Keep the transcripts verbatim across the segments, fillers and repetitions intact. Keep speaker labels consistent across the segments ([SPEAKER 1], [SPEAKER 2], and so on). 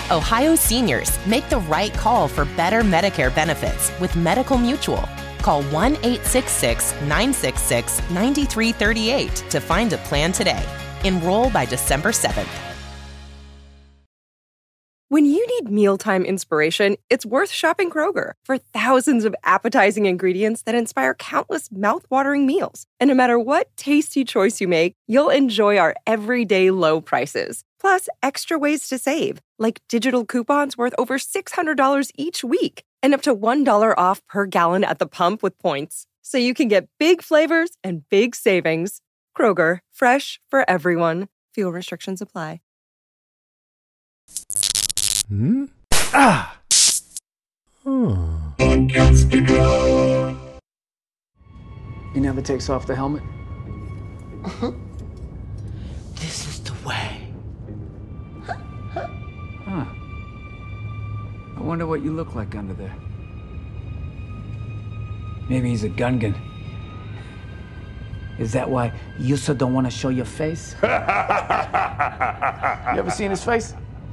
[SPEAKER 1] Ohio seniors, make the right call for better Medicare benefits with Medical Mutual. Call one eight six six, nine six six, nine three three eight to find a plan today. Enroll by December seventh.
[SPEAKER 2] When you need mealtime inspiration, it's worth shopping Kroger for thousands of appetizing ingredients that inspire countless mouth-watering meals. And no matter what tasty choice you make, you'll enjoy our everyday low prices. Plus, extra ways to save, like digital coupons worth over six hundred dollars each week and up to one dollar off per gallon at the pump with points. So you can get big flavors and big savings. Kroger, fresh for everyone. Fuel restrictions apply.
[SPEAKER 3] Hmm? Ah! Oh.
[SPEAKER 4] He never takes off the helmet?
[SPEAKER 5] This is the way.
[SPEAKER 4] Huh. I wonder what you look like under there. Maybe he's a Gungan. Is that why you so don't want to show your face? You ever seen his face?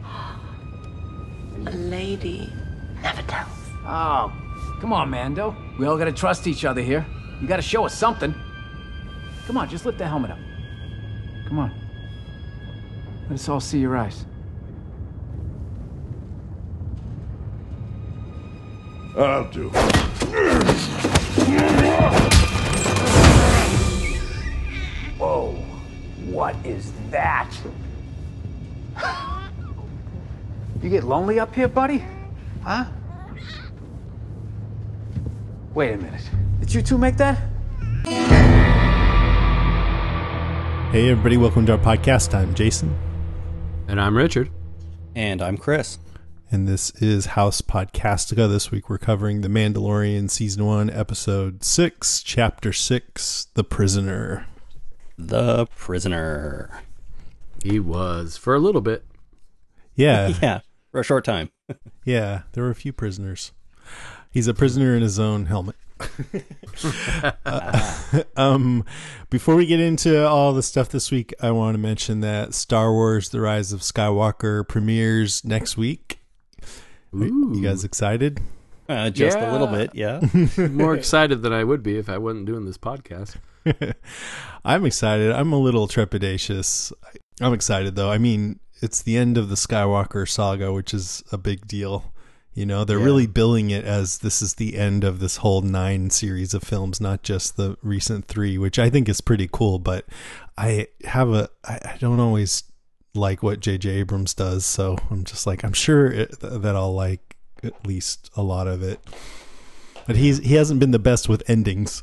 [SPEAKER 5] A lady never tells.
[SPEAKER 4] Oh, come on, Mando. We all gotta trust each other here. You gotta show us something. Come on, just lift the helmet up. Come on. Let us all see your eyes.
[SPEAKER 6] I'll do.
[SPEAKER 4] Whoa, what is that? You get lonely up here, buddy? Huh? Wait a minute. Did you two make that?
[SPEAKER 3] Hey, everybody. Welcome to our podcast. I'm Jason.
[SPEAKER 7] And I'm Richard.
[SPEAKER 8] And I'm Chris.
[SPEAKER 3] And this is House Podcastica. This week we're covering The Mandalorian Season one, Episode six, Chapter six, The Prisoner.
[SPEAKER 8] The Prisoner.
[SPEAKER 7] He was, for a little bit.
[SPEAKER 3] Yeah.
[SPEAKER 8] Yeah, for a short time.
[SPEAKER 3] Yeah, there were a few prisoners. He's a prisoner in his own helmet. uh, um, before we get into all the stuff this week, I want to mention that Star Wars The Rise of Skywalker premieres next week.
[SPEAKER 7] Ooh.
[SPEAKER 3] You guys excited?
[SPEAKER 8] Uh, just
[SPEAKER 7] Yeah.
[SPEAKER 8] a little bit, yeah.
[SPEAKER 7] More excited than I would be if I wasn't doing this podcast.
[SPEAKER 3] I'm excited. I'm a little trepidatious. I'm excited, though. I mean, it's the end of the Skywalker saga, which is a big deal. You know, they're
[SPEAKER 7] Yeah.
[SPEAKER 3] really billing it as this is the end of this whole nine series of films, not just the recent three, which I think is pretty cool. But I have a, I, I don't always like what J J Abrams does. So I'm just like, I'm sure it, that I'll like at least a lot of it. But he's he hasn't been the best with endings.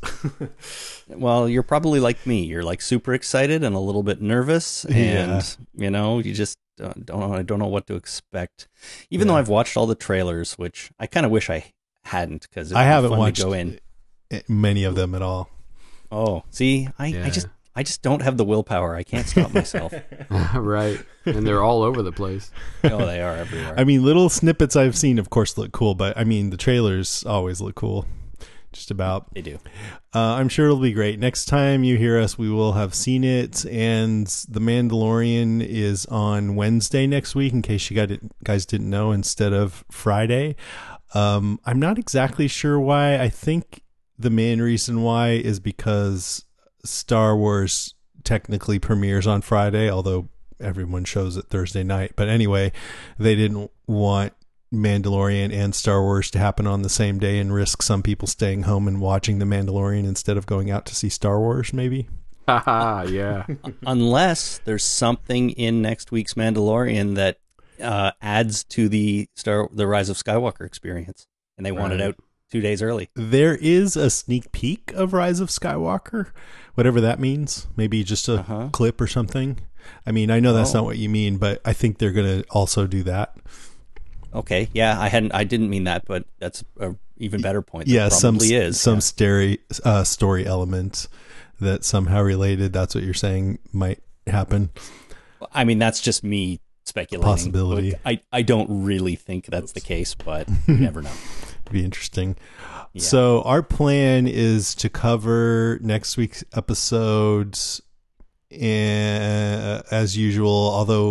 [SPEAKER 8] Well, you're probably like me. You're like super excited and a little bit nervous. And,
[SPEAKER 3] Yeah.
[SPEAKER 8] you know, you just don't, don't, know, I don't know what to expect. Even
[SPEAKER 3] Yeah.
[SPEAKER 8] though I've watched all the trailers, which I kind of wish I hadn't because
[SPEAKER 3] I haven't
[SPEAKER 8] fun
[SPEAKER 3] watched
[SPEAKER 8] to go in.
[SPEAKER 3] many of them at all.
[SPEAKER 8] Oh, see, I,
[SPEAKER 7] Yeah.
[SPEAKER 8] I just I just don't have the willpower. I can't stop myself.
[SPEAKER 7] Right. And they're all over the place.
[SPEAKER 8] Oh, they are everywhere.
[SPEAKER 3] I mean, little snippets I've seen, of course, look cool, but I mean, the trailers always look cool. Just about.
[SPEAKER 8] They do.
[SPEAKER 3] Uh, I'm sure it'll be great. Next time you hear us, we will have seen it. And The Mandalorian is on Wednesday next week, in case you guys guys didn't know, instead of Friday. Um, I'm not exactly sure why. I think the main reason why is because Star Wars technically premieres on Friday, although everyone shows it Thursday night. But anyway, they didn't want Mandalorian and Star Wars to happen on the same day and risk some people staying home and watching The Mandalorian instead of going out to see Star Wars, maybe.
[SPEAKER 7] Haha, yeah.
[SPEAKER 8] Unless there's something in next week's Mandalorian that uh, adds to the Star the Rise of Skywalker experience, and they want it
[SPEAKER 7] Right.
[SPEAKER 8] out two days early.
[SPEAKER 3] There is a sneak peek of Rise of Skywalker, whatever that means. Maybe just a
[SPEAKER 8] Uh-huh.
[SPEAKER 3] clip or something. I mean, I know that's
[SPEAKER 8] Oh.
[SPEAKER 3] not what you mean, but I think they're going to also do that.
[SPEAKER 8] Okay, yeah, I hadn't, I didn't mean that, but that's a even better point. There
[SPEAKER 3] Yeah, some
[SPEAKER 8] probably is
[SPEAKER 3] some
[SPEAKER 8] yeah.
[SPEAKER 3] story uh, story element that somehow related. That's what you're saying might happen.
[SPEAKER 8] I mean, that's just me speculating.
[SPEAKER 3] Possibility.
[SPEAKER 8] Look, I I don't really think that's the case, but you never know.
[SPEAKER 3] Be interesting.
[SPEAKER 8] Yeah.
[SPEAKER 3] So our plan is to cover next week's episodes, uh, as usual. Although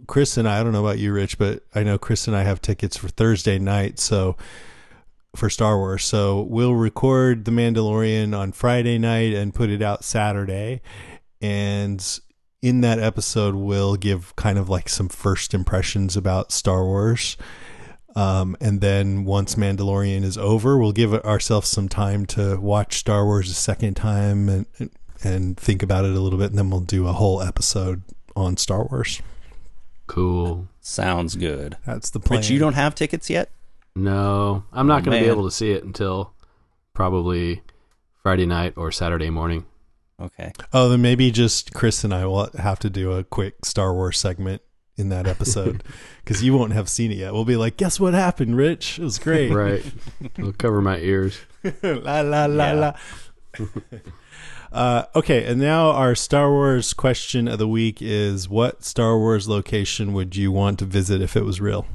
[SPEAKER 3] Chris and I, I don't know about you, Rich, but I know Chris and I have tickets for Thursday night, so for Star Wars. So we'll record The Mandalorian on Friday night and put it out Saturday. And in that episode, we'll give kind of like some first impressions about Star Wars. Um, and then once Mandalorian is over, we'll give ourselves some time to watch Star Wars a second time and and think about it a little bit. And then we'll do a whole episode on Star Wars.
[SPEAKER 7] Cool.
[SPEAKER 8] Sounds good.
[SPEAKER 3] That's the plan.
[SPEAKER 8] Rich, you don't have tickets yet?
[SPEAKER 7] No, I'm not
[SPEAKER 8] Oh,
[SPEAKER 7] going to be
[SPEAKER 8] man.
[SPEAKER 7] able to see it until probably Friday night or Saturday morning.
[SPEAKER 8] Okay.
[SPEAKER 3] Oh, then maybe just Chris and I will have to do a quick Star Wars segment in that episode because you won't have seen it yet. We'll be like, guess what happened, Rich? It was great.
[SPEAKER 7] Right. I'll cover my ears.
[SPEAKER 3] la, la, la,
[SPEAKER 8] Yeah.
[SPEAKER 3] la. uh, okay, and now our Star Wars question of the week is, what Star Wars location would you want to visit if it was real?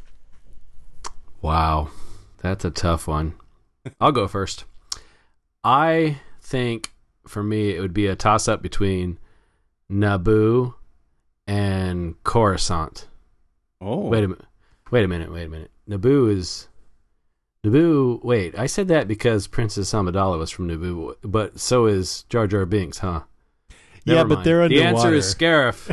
[SPEAKER 7] Wow. That's a tough one. I'll go first. I think for me it would be a toss-up between Naboo and Coruscant.
[SPEAKER 8] Oh.
[SPEAKER 7] Wait a minute. Wait a minute. Wait a minute. Naboo is Naboo. Wait, I said that because Princess Amidala was from Naboo, but so is Jar Jar Binks, huh?
[SPEAKER 3] Yeah,
[SPEAKER 7] Never
[SPEAKER 3] but
[SPEAKER 7] mind.
[SPEAKER 3] they're
[SPEAKER 7] The answer
[SPEAKER 3] underwater.
[SPEAKER 7] is Scarif.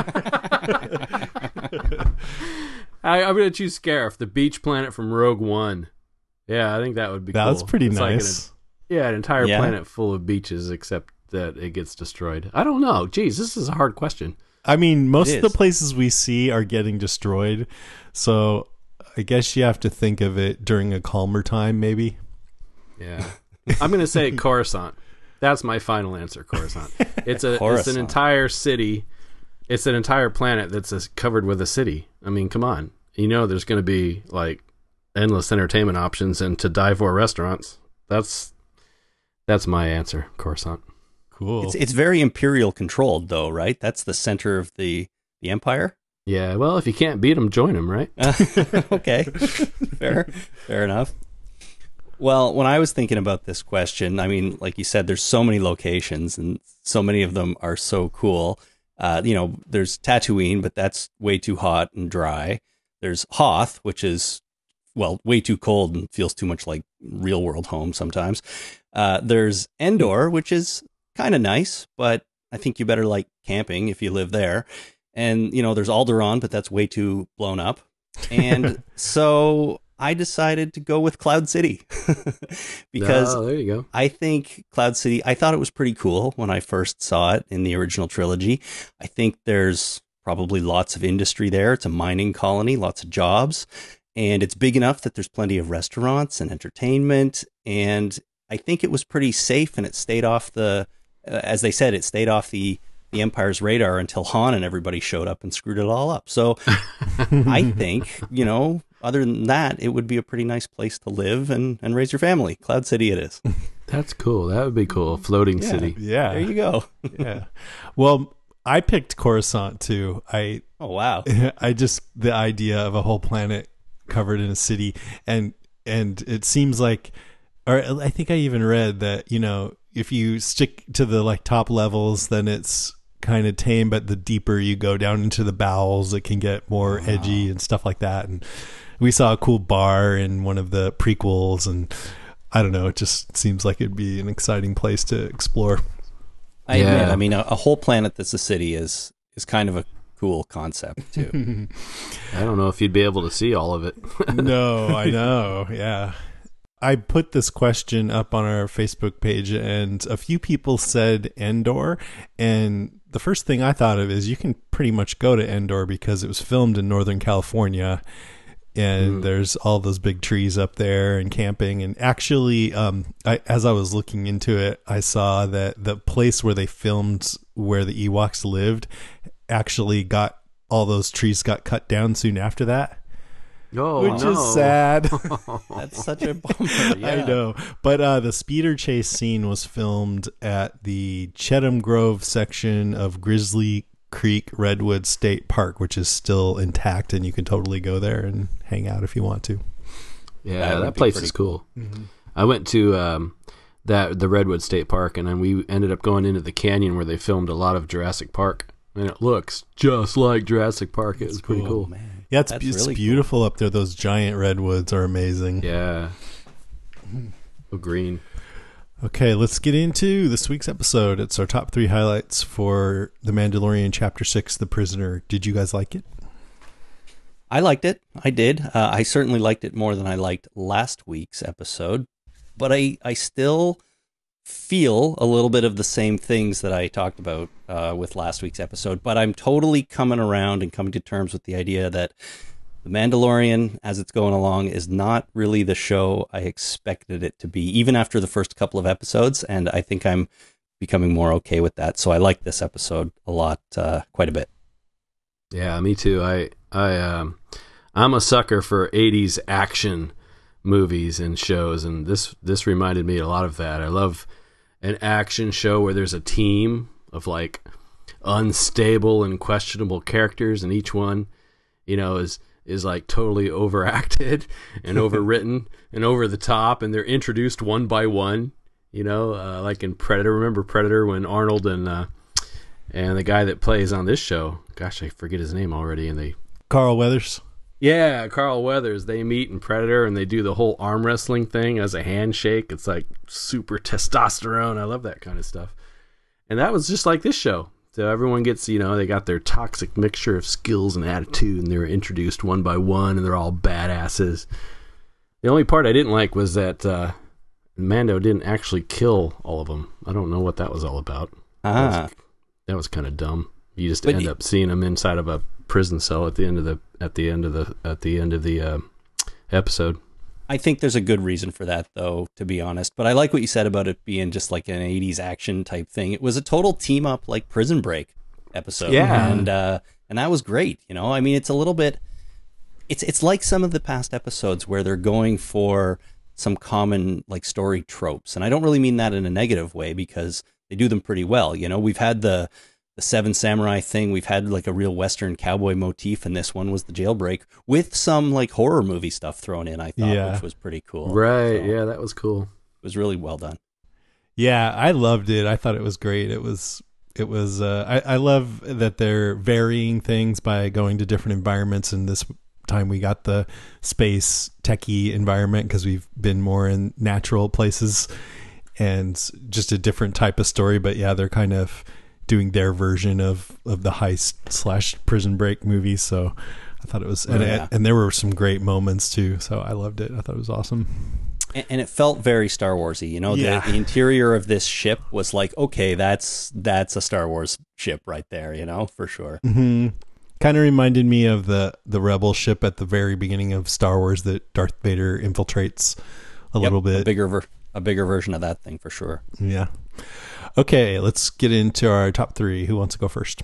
[SPEAKER 7] I, I'm going to choose Scarif, the beach planet from Rogue One. Yeah, I think that would be
[SPEAKER 3] That
[SPEAKER 7] cool.
[SPEAKER 3] was pretty
[SPEAKER 7] It's like an-
[SPEAKER 3] nice.
[SPEAKER 7] yeah, an entire
[SPEAKER 8] Yeah.
[SPEAKER 7] planet full of beaches, except that it gets destroyed. I don't know. Geez, this is a hard question.
[SPEAKER 3] I mean, most
[SPEAKER 8] It
[SPEAKER 3] of the
[SPEAKER 8] is.
[SPEAKER 3] places we see are getting destroyed, so I guess you have to think of it during a calmer time, maybe.
[SPEAKER 7] Yeah, I'm going to say Coruscant. That's my final answer. Coruscant. It's a it's
[SPEAKER 8] Coruscant.
[SPEAKER 7] an entire city. It's an entire planet that's a, covered with a city. I mean, come on. You know, there's going to be like endless entertainment options and to die for restaurants. That's that's my answer. Coruscant.
[SPEAKER 3] Cool.
[SPEAKER 8] It's it's very imperial controlled though, right? That's the center of the the empire.
[SPEAKER 7] Yeah. Well, if you can't beat them, join them. Right.
[SPEAKER 8] Okay. Fair. Fair enough. Well, when I was thinking about this question, I mean, like you said, there's so many locations and so many of them are so cool. Uh, you know, there's Tatooine, but that's way too hot and dry. There's Hoth, which is, well, way too cold and feels too much like real world home sometimes. Uh, there's Endor, which is kind of nice, but I think you better like camping if you live there. And, you know, there's Alderaan, but that's way too blown up. And so I decided to go with Cloud City because
[SPEAKER 7] oh, there you go.
[SPEAKER 8] I think Cloud City, I thought it was pretty cool when I first saw it in the original trilogy. I think there's probably lots of industry there. It's a mining colony, lots of jobs, and it's big enough that there's plenty of restaurants and entertainment. And I think it was pretty safe, and it stayed off the, uh, as they said, it stayed off the, the Empire's radar until Han and everybody showed up and screwed it all up. So I think, you know, other than that, it would be a pretty nice place to live and, and raise your family. Cloud City it is.
[SPEAKER 7] That's cool. That would be cool. A floating
[SPEAKER 8] Yeah.
[SPEAKER 7] city.
[SPEAKER 3] yeah.
[SPEAKER 8] There you go.
[SPEAKER 3] yeah. Well, I picked Coruscant too. I
[SPEAKER 8] Oh, wow.
[SPEAKER 3] I just the idea of a whole planet covered in a city, and and it seems like, or I think I even read that, you know, if you stick to the like top levels, then it's kind of tame, but the deeper you go down into the bowels, it can get more edgy and stuff like that. And we saw a cool bar in one of the prequels, and I don't know, it just seems like it'd be an exciting place to explore.
[SPEAKER 8] I admit,
[SPEAKER 7] Yeah.
[SPEAKER 8] I mean, a, a whole planet that's a city is is kind of a cool concept, too.
[SPEAKER 7] I don't know if you'd be able to see all of it.
[SPEAKER 3] No, I know. Yeah. I put this question up on our Facebook page, and a few people said Endor. And the first thing I thought of is you can pretty much go to Endor because it was filmed in Northern California, and
[SPEAKER 7] Mm.
[SPEAKER 3] there's all those big trees up there and camping. And actually, um, I, as I was looking into it, I saw that the place where they filmed where the Ewoks lived actually got all those trees got cut down soon after that.
[SPEAKER 7] Oh,
[SPEAKER 3] Which
[SPEAKER 7] no.
[SPEAKER 3] is sad.
[SPEAKER 8] That's such a bummer. Yeah.
[SPEAKER 3] I know. But uh, the speeder chase scene was filmed at the Cheatham Grove section of Grizzly Creek Redwood State Park, which is still intact, and you can totally go there and hang out if you want to.
[SPEAKER 7] Yeah,
[SPEAKER 8] That
[SPEAKER 7] that,
[SPEAKER 8] would be
[SPEAKER 7] place
[SPEAKER 8] pretty
[SPEAKER 7] is cool. I went to um, that the Redwood State Park, and then we ended up going into the canyon where they filmed a lot of Jurassic Park. and it looks just like Jurassic Park. It was pretty
[SPEAKER 3] cool.
[SPEAKER 7] cool.
[SPEAKER 8] Man,
[SPEAKER 3] Yeah, it's,
[SPEAKER 8] that's
[SPEAKER 3] it's
[SPEAKER 8] really
[SPEAKER 3] beautiful up there. Those giant redwoods are amazing.
[SPEAKER 7] Yeah. Oh, green.
[SPEAKER 3] Okay, let's get into this week's episode. It's our top three highlights for The Mandalorian Chapter six, The Prisoner. Did you guys like it?
[SPEAKER 8] I liked it. I did. Uh, I certainly liked it more than I liked last week's episode. But I, I still feel a little bit of the same things that I talked about uh, with last week's episode. But I'm totally coming around and coming to terms with the idea that The Mandalorian, as it's going along, is not really the show I expected it to be, even after the first couple of episodes. And I think I'm becoming more okay with that. So I like this episode a lot, uh, quite a bit.
[SPEAKER 7] Yeah, me too. I I um I'm a sucker for eighties action movies and shows, and this this reminded me a lot of that. I love an action show where there's a team of like unstable and questionable characters, and each one, you know, is is like totally overacted and overwritten and over the top, and they're introduced one by one, you know, uh, like in Predator. Remember Predator when Arnold and uh, and the guy that plays on this show, gosh, I forget his name already, and they
[SPEAKER 3] Carl Weathers.
[SPEAKER 7] Yeah, Carl Weathers. They meet in Predator, and they do the whole arm wrestling thing as a handshake. It's like super testosterone. I love that kind of stuff. And that was just like this show. So everyone gets, you know, they got their toxic mixture of skills and attitude, and they're introduced one by one, and they're all badasses. The only part I didn't like was that uh, Mando didn't actually kill all of them. I don't know what that was all about.
[SPEAKER 8] Ah.
[SPEAKER 7] That was, that was kind of dumb. You just
[SPEAKER 8] But
[SPEAKER 7] end
[SPEAKER 8] it-
[SPEAKER 7] up seeing them inside of a prison cell at the end of the at the end of the at the end of the uh, episode.
[SPEAKER 8] I think there's a good reason for that, though, to be honest. But I like what you said about it being just like an eighties action type thing. It was a total team up, like Prison Break episode.
[SPEAKER 7] Yeah.
[SPEAKER 8] and uh, and that was great. You know, I mean, it's a little bit. It's it's like some of the past episodes where they're going for some common like story tropes, and I don't really mean that in a negative way because they do them pretty well. You know, we've had the the Seven Samurai thing. We've had like a real Western cowboy motif, and this one was the jailbreak with some like horror movie stuff thrown in, I thought,
[SPEAKER 3] Yeah.
[SPEAKER 8] which was pretty cool.
[SPEAKER 7] Right?
[SPEAKER 8] So,
[SPEAKER 7] Yeah, that was cool.
[SPEAKER 8] it was really well done.
[SPEAKER 3] Yeah, I loved it. I thought it was great. It was, it was, uh, I, I love that they're varying things by going to different environments. And this time we got the space techie environment because we've been more in natural places and just a different type of story. But yeah, they're kind of doing their version of, of the heist slash prison break movie. So I thought it was, and,
[SPEAKER 8] Oh, yeah.
[SPEAKER 3] and there were some great moments too. So I loved it. I thought it was awesome.
[SPEAKER 8] And, and it felt very Star Warsy. You know,
[SPEAKER 3] Yeah.
[SPEAKER 8] the, the interior of this ship was like, okay, that's that's a Star Wars ship right there. You know, for sure.
[SPEAKER 3] Mm-hmm. Kind of reminded me of the the rebel ship at the very beginning of Star Wars that Darth Vader infiltrates a
[SPEAKER 8] Yep,
[SPEAKER 3] little
[SPEAKER 8] a
[SPEAKER 3] bit.
[SPEAKER 8] bigger ver- a bigger version of that thing for sure.
[SPEAKER 3] Yeah. Okay, let's get into our top three. Who wants to go first?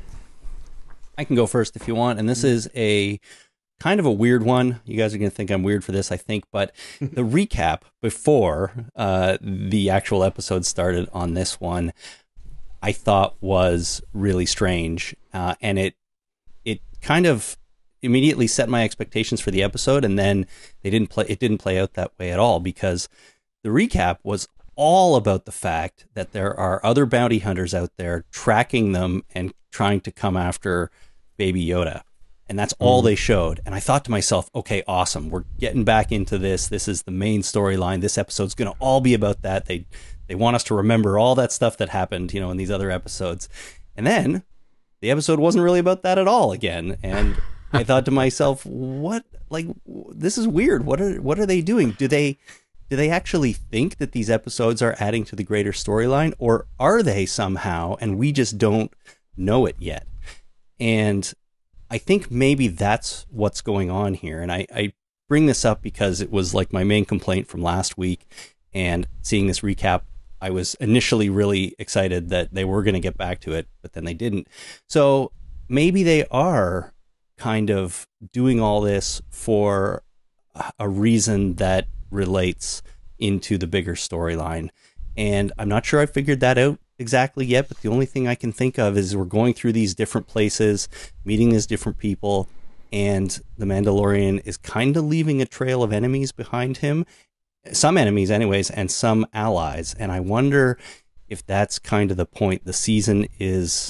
[SPEAKER 8] I can go first if you want. And this is a kind of a weird one. You guys are going to think I'm weird for this, I think. But the recap before uh, the actual episode started on this one, I thought was really strange. Uh, and it it kind of immediately set my expectations for the episode. And then they didn't play. It didn't play out that way at all, because the recap was all about the fact that there are other bounty hunters out there tracking them and trying to come after Baby Yoda. And that's all
[SPEAKER 3] Mm-hmm.
[SPEAKER 8] they showed. And I thought to myself, okay, awesome. We're getting back into this. This is the main storyline. This episode's going to all be about that. They they want us to remember all that stuff that happened, you know, in these other episodes. And then the episode wasn't really about that at all again. And I thought to myself, what, like, w- this is weird. What are what are they doing? Do they do they actually think that these episodes are adding to the greater storyline, or are they somehow, and we just don't know it yet? And I think maybe that's what's going on here. And I, I bring this up because it was like my main complaint from last week, and seeing this recap, I was initially really excited that they were going to get back to it, but then they didn't. So maybe they are kind of doing all this for a reason that relates into the bigger storyline. And I'm not sure I figured that out exactly yet, but the only thing I can think of is we're going through these different places, meeting these different people, and the Mandalorian is kind of leaving a trail of enemies behind him. Some enemies anyways, and some allies. And I wonder if that's kind of the point. The season is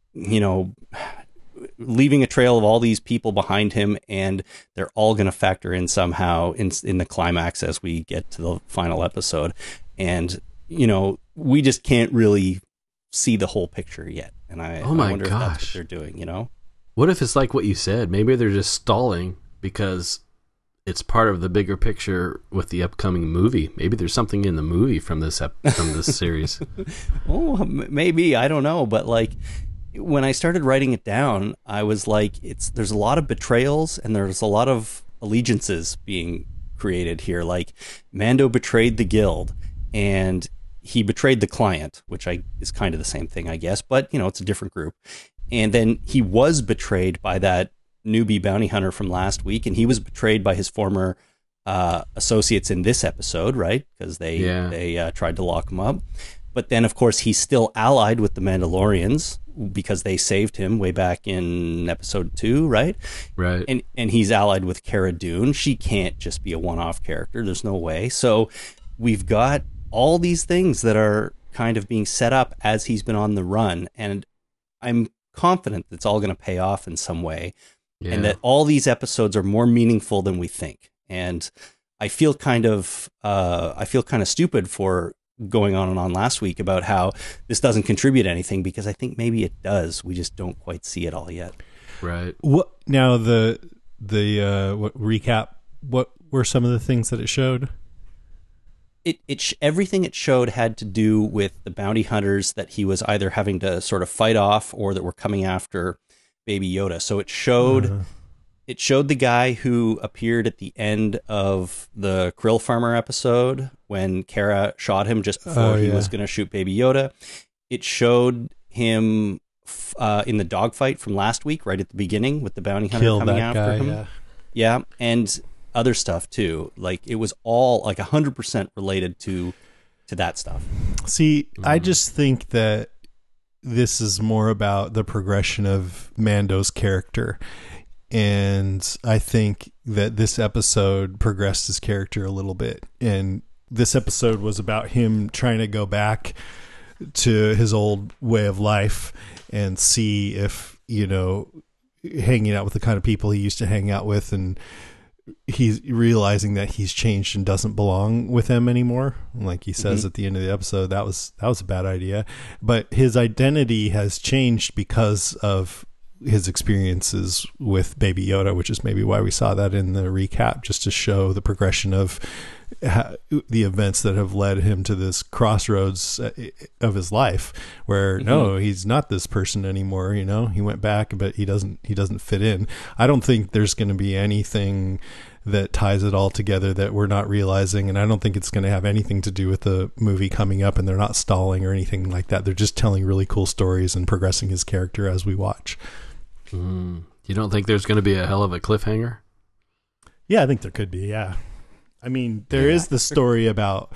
[SPEAKER 8] you know, leaving a trail of all these people behind him, and they're all going to factor in somehow in in the climax as we get to the final episode. And, you know, we just can't really see the whole picture yet. And I,
[SPEAKER 7] oh my
[SPEAKER 8] I wonder
[SPEAKER 7] gosh.
[SPEAKER 8] if that's what they're doing, you know?
[SPEAKER 7] What if it's like what you said? Maybe they're just stalling because it's part of the bigger picture with the upcoming movie. Maybe there's something in the movie from this ep- from this series.
[SPEAKER 8] Oh, maybe. I don't know. But like, when I started writing it down, I was like, it's there's a lot of betrayals and there's a lot of allegiances being created here. Like, Mando betrayed the guild and he betrayed the client, which I is kind of the same thing, I guess. But, you know, it's a different group. And then he was betrayed by that newbie bounty hunter from last week, and he was betrayed by his former uh, associates in this episode, right? Because they
[SPEAKER 7] yeah.
[SPEAKER 8] they uh, tried to lock him up. But then, of course, he's still allied with the Mandalorians because they saved him way back in episode two, right?
[SPEAKER 7] Right.
[SPEAKER 8] And and he's allied with Cara Dune. She can't just be a one-off character. There's no way. So we've got all these things that are kind of being set up as he's been on the run, and I'm confident it's all going to pay off in some way. Yeah. And that all these episodes are more meaningful than we think. And I feel kind of, uh, I feel kind of stupid for going on and on last week about how this doesn't contribute anything, because I think maybe it does. We just don't quite see it all yet.
[SPEAKER 7] Right.
[SPEAKER 3] What now? The the uh, what recap? What were some of the things that it showed?
[SPEAKER 8] It it sh- everything it showed had to do with the bounty hunters that he was either having to sort of fight off or that were coming after Baby Yoda. So it showed uh. it showed the guy who appeared at the end of the Krill Farmer episode when Cara shot him just before oh, he yeah. was going to shoot Baby Yoda. It showed him uh, in the dogfight from last week, right at the beginning, with the bounty hunter
[SPEAKER 3] Kill
[SPEAKER 8] coming
[SPEAKER 3] that
[SPEAKER 8] after
[SPEAKER 3] guy,
[SPEAKER 8] him.
[SPEAKER 3] Yeah.
[SPEAKER 8] yeah, and other stuff too. Like, it was all like one hundred percent related to to that stuff.
[SPEAKER 3] See, mm. I just think that this is more about the progression of Mando's character. And I think that this episode progressed his character a little bit. And this episode was about him trying to go back to his old way of life and see if, you know, hanging out with the kind of people he used to hang out with, and he's realizing that he's changed and doesn't belong with them anymore. Like he says mm-hmm. at the end of the episode, that was that was a bad idea. But his identity has changed because of his experiences with Baby Yoda, which is maybe why we saw that in the recap, just to show the progression of ha- the events that have led him to this crossroads of his life, where mm-hmm. no, he's not this person anymore. You know, he went back, but he doesn't he doesn't fit in. I don't think there's going to be anything that ties it all together that we're not realizing, and I don't think it's going to have anything to do with the movie coming up, and they're not stalling or anything like that. They're just telling really cool stories and progressing his character as we watch.
[SPEAKER 7] Mm. You don't think there's going to be a hell of a cliffhanger?
[SPEAKER 3] Yeah, I think there could be. Yeah. I mean, there yeah. is the story about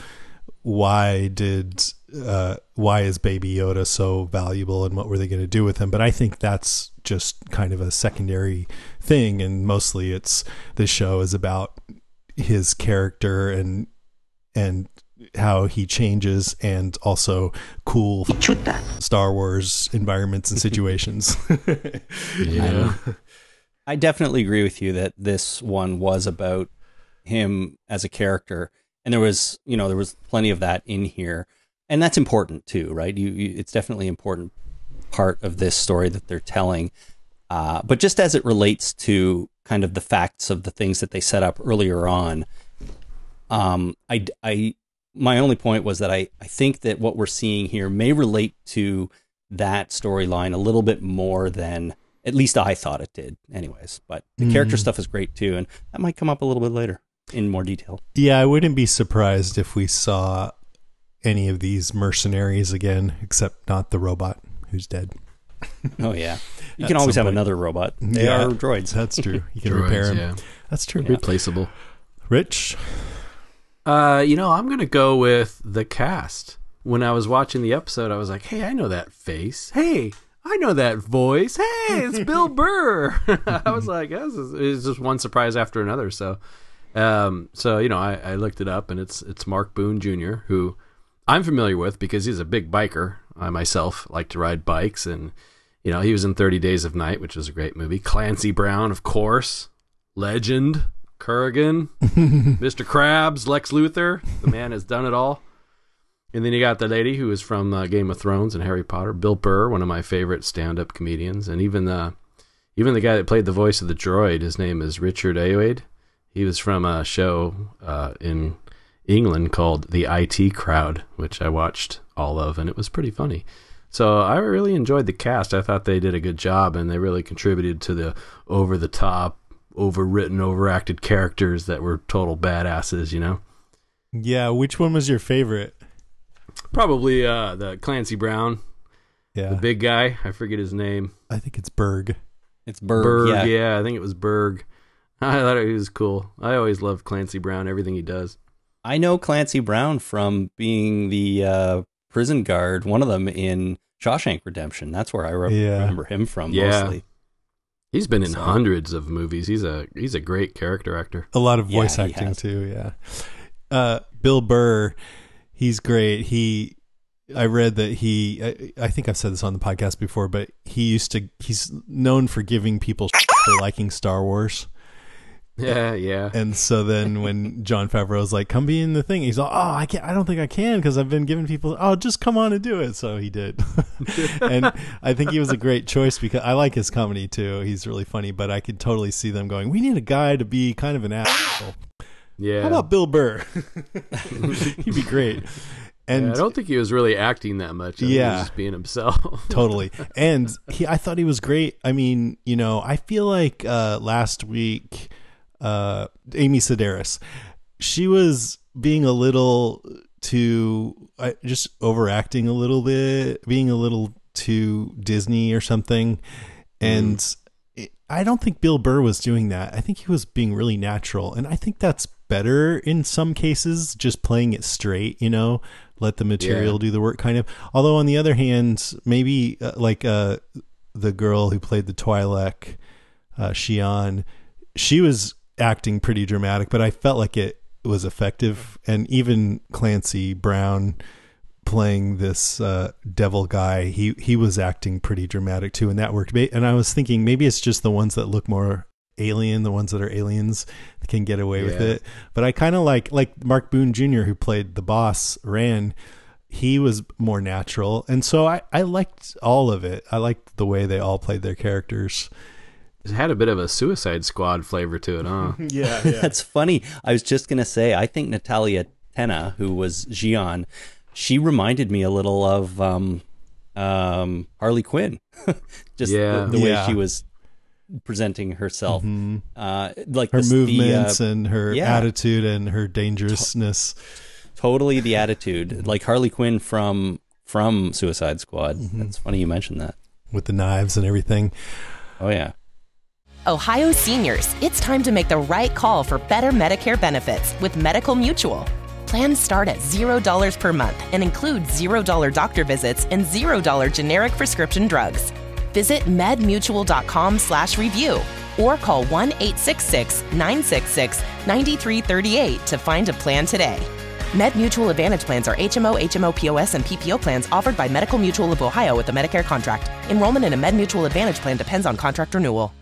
[SPEAKER 3] why did uh, why is Baby Yoda so valuable and what were they going to do with him? But I think that's just kind of a secondary thing, and mostly it's this show is about his character and and how he changes, and also cool Star Wars environments and situations.
[SPEAKER 7] Yeah.
[SPEAKER 8] I definitely agree with you that this one was about him as a character, and there was, you know, there was plenty of that in here, and that's important too, right? You, you it's definitely an important part of this story that they're telling. Uh, but just as it relates to kind of the facts of the things that they set up earlier on, um, I, I, my only point was that I, I think that what we're seeing here may relate to that storyline a little bit more than at least I thought it did anyways. But the mm. character stuff is great too, and that might come up a little bit later in more detail.
[SPEAKER 3] Yeah, I wouldn't be surprised if we saw any of these mercenaries again, except not the robot who's dead.
[SPEAKER 8] Oh yeah, you can always have point. another robot. They yeah, are droids.
[SPEAKER 3] That's true. You can
[SPEAKER 7] droids,
[SPEAKER 3] repair them.
[SPEAKER 7] Yeah.
[SPEAKER 3] That's true.
[SPEAKER 7] Yeah. Replaceable.
[SPEAKER 3] Rich?
[SPEAKER 7] Uh, you know, I'm going to go with the cast. When I was watching the episode, I was like, hey, I know that face. Hey, I know that voice. Hey, it's Bill Burr. I was like, this is, it's just one surprise after another. So, um, so you know, I, I looked it up, and it's it's Mark Boone Junior, who I'm familiar with because he's a big biker. I myself like to ride bikes, and You know, he was in thirty Days of Night, which was a great movie. Clancy Brown, of course. Legend. Kurgan. Mister Krabs. Lex Luthor. The man has done it all. And then you got the lady who is from uh, Game of Thrones and Harry Potter. Bill Burr, one of my favorite stand-up comedians. And even the, even the guy that played the voice of the droid, his name is Richard Ayoade. He was from a show uh, in England called The I T Crowd, which I watched all of, and it was pretty funny. So I really enjoyed the cast. I thought they did a good job, and they really contributed to the over-the-top, overwritten, overacted characters that were total badasses, you know?
[SPEAKER 3] Yeah, which one was your favorite?
[SPEAKER 7] Probably uh, the Clancy Brown,
[SPEAKER 3] Yeah,
[SPEAKER 7] the big guy. I forget his name.
[SPEAKER 3] I think it's Berg.
[SPEAKER 8] It's Berg.
[SPEAKER 7] Berg,
[SPEAKER 8] yeah.
[SPEAKER 7] yeah, I think it was Berg. I thought he was cool. I always loved Clancy Brown, everything he does.
[SPEAKER 8] I know Clancy Brown from being the uh, prison guard, one of them in Shawshank Redemption. That's where I re-
[SPEAKER 3] Yeah.
[SPEAKER 8] remember him from
[SPEAKER 7] Yeah.
[SPEAKER 8] mostly.
[SPEAKER 7] He's been in
[SPEAKER 8] So-
[SPEAKER 7] hundreds of movies. He's a he's a great character actor.
[SPEAKER 3] A lot of
[SPEAKER 8] Yeah,
[SPEAKER 3] voice
[SPEAKER 8] he
[SPEAKER 3] acting
[SPEAKER 8] has.
[SPEAKER 3] too. Yeah, uh, Bill Burr, he's great. He, I read that he. I, I think I've said this on the podcast before, but he used to. He's known for giving people for liking Star Wars.
[SPEAKER 7] Yeah, yeah.
[SPEAKER 3] And so then when Jon Favreau's like, come be in the thing, he's like, oh, I can't, I don't think I can because I've been giving people, oh, just come on and do it. So he did. And I think he was a great choice because I like his comedy too. He's really funny, but I could totally see them going, we need a guy to be kind of an asshole.
[SPEAKER 7] Yeah.
[SPEAKER 3] How about Bill Burr? He'd be great. And
[SPEAKER 7] Yeah, I don't think he was really acting that much. I think he
[SPEAKER 3] Yeah.
[SPEAKER 7] was just being himself.
[SPEAKER 3] Totally. And he, I thought he was great. I mean, you know, I feel like uh, last week, uh, Amy Sedaris, she was being a little too, uh, just overacting a little bit, being a little too Disney or something. And
[SPEAKER 7] Mm.
[SPEAKER 3] it, I don't think Bill Burr was doing that. I think he was being really natural. And I think that's better in some cases, just playing it straight, you know, let the material
[SPEAKER 7] Yeah.
[SPEAKER 3] do the work kind of. Although on the other hand, maybe uh, like uh, the girl who played the Twi'lek, uh, Xi'an, she was acting pretty dramatic, but I felt like it was effective. And even Clancy Brown playing this uh, devil guy, he, he was acting pretty dramatic too, and that worked. And I was thinking maybe it's just the ones that look more alien, the ones that are aliens can get away with
[SPEAKER 7] Yeah.
[SPEAKER 3] it. But I kind of like like Mark Boone Junior, who played the boss Rand. He was more natural, and so I I liked all of it. I liked the way they all played their characters.
[SPEAKER 7] It had a bit of a Suicide Squad flavor to it, huh?
[SPEAKER 3] Yeah,
[SPEAKER 8] That's funny. I was just going to say, I think Natalia Tena, who was Xi'an, she reminded me a little of um, um, Harley Quinn. Just
[SPEAKER 7] Yeah.
[SPEAKER 8] the, the way
[SPEAKER 3] Yeah.
[SPEAKER 8] she was presenting herself. Uh, like
[SPEAKER 3] her
[SPEAKER 8] this- the,
[SPEAKER 3] movements
[SPEAKER 8] uh,
[SPEAKER 3] and her
[SPEAKER 8] yeah.
[SPEAKER 3] attitude and her dangerousness.
[SPEAKER 8] totally the attitude. Like Harley Quinn from from Suicide Squad.
[SPEAKER 3] Mm-hmm.
[SPEAKER 8] That's funny you mentioned that.
[SPEAKER 3] With the knives and everything.
[SPEAKER 8] Oh, yeah.
[SPEAKER 1] Ohio seniors, it's time to make the right call for better Medicare benefits with Medical Mutual. Plans start at zero dollars per month and include zero dollars doctor visits and zero dollars generic prescription drugs. Visit medmutual.com slash review or call one eight six six, nine six six, nine three three eight to find a plan today. MedMutual Advantage plans are H M O, H M O P O S, and P P O plans offered by Medical Mutual of Ohio with a Medicare contract. Enrollment in a MedMutual Advantage plan depends on contract renewal.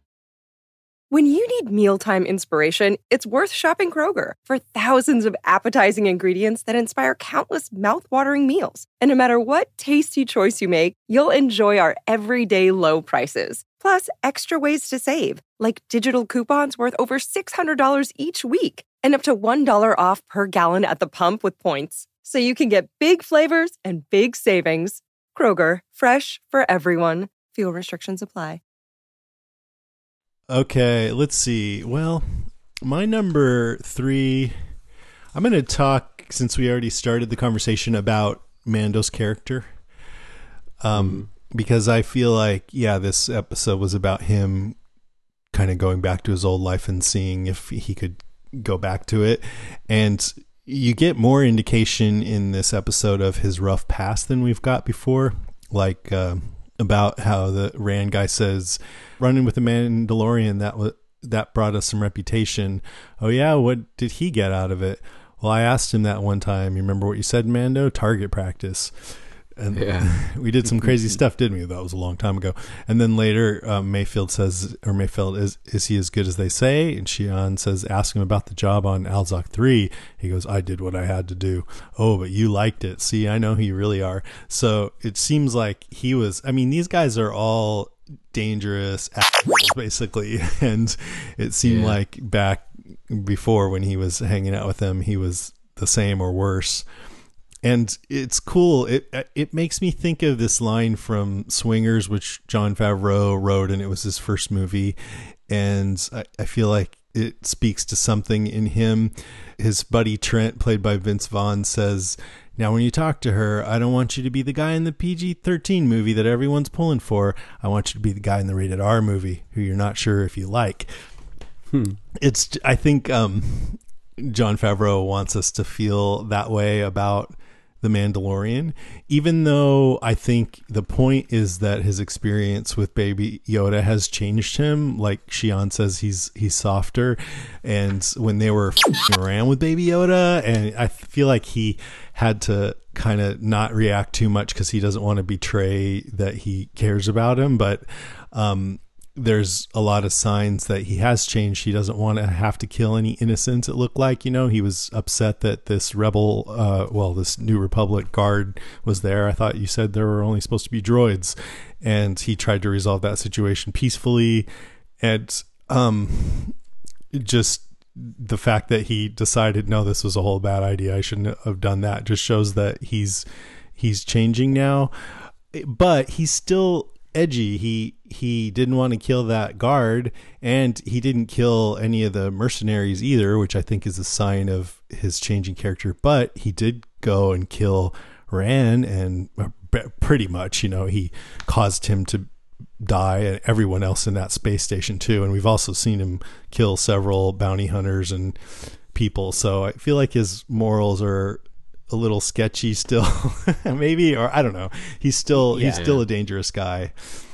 [SPEAKER 2] When you need mealtime inspiration, it's worth shopping Kroger for thousands of appetizing ingredients that inspire countless mouthwatering meals. And no matter what tasty choice you make, you'll enjoy our everyday low prices. Plus, extra ways to save, like digital coupons worth over six hundred dollars each week and up to one dollar off per gallon at the pump with points. So you can get big flavors and big savings. Kroger, fresh for everyone. Fuel restrictions apply.
[SPEAKER 3] Okay, let's see. Well, my number three, I'm going to talk, since we already started the conversation, about Mando's character. Um, because I feel like, yeah, this episode was about him kind of going back to his old life and seeing if he could go back to it. And you get more indication in this episode of his rough past than we've got before. Like, um, about how the Rand guy says, running with the Mandalorian, that was, that brought us some reputation. Oh yeah, what did he get out of it? Well, I asked him that one time. You remember what you said, Mando? Target practice. And
[SPEAKER 7] Yeah.
[SPEAKER 3] we did some crazy stuff, didn't we? That was a long time ago. And then later, um, Mayfield says, or Mayfield, is is he as good as they say? And Shion says, ask him about the job on Alzok three. He goes, I did what I had to do. Oh, but you liked it. See, I know who you really are. So it seems like he was, I mean, these guys are all dangerous assholes, basically. And it seemed
[SPEAKER 7] Yeah.
[SPEAKER 3] like back before when he was hanging out with them, he was the same or worse. And it's cool. It it makes me think of this line from Swingers, which Jon Favreau wrote, and it was his first movie. And I, I feel like it speaks to something in him. His buddy Trent, played by Vince Vaughn, says, now when you talk to her, I don't want you to be the guy in the P G thirteen movie that everyone's pulling for. I want you to be the guy in the rated R movie who you're not sure if you like. Hmm. It's, I think um, Jon Favreau wants us to feel that way about The Mandalorian, even though I think the point is that his experience with Baby Yoda has changed him. Like Shion says, he's he's softer, and when they were f***ing around with Baby Yoda, and I feel like he had to kind of not react too much because he doesn't want to betray that he cares about him, but um there's a lot of signs that he has changed. He doesn't want to have to kill any innocents. It looked like, you know, he was upset that this rebel, uh, well, this New Republic guard was there. I thought you said there were only supposed to be droids, and he tried to resolve that situation peacefully. And um, just the fact that he decided, no, this was a whole bad idea, I shouldn't have done that, just shows that he's he's changing now. But he's still edgy. He he didn't want to kill that guard, and he didn't kill any of the mercenaries either, which I think is a sign of his changing character. But he did go and kill Ran, and pretty much, you know, he caused him to die, and everyone else in that space station too. And we've also seen him kill several bounty hunters and people. So I feel like his morals are a little sketchy still, maybe, or I don't know. He's still
[SPEAKER 8] Yeah.
[SPEAKER 3] he's still a dangerous guy.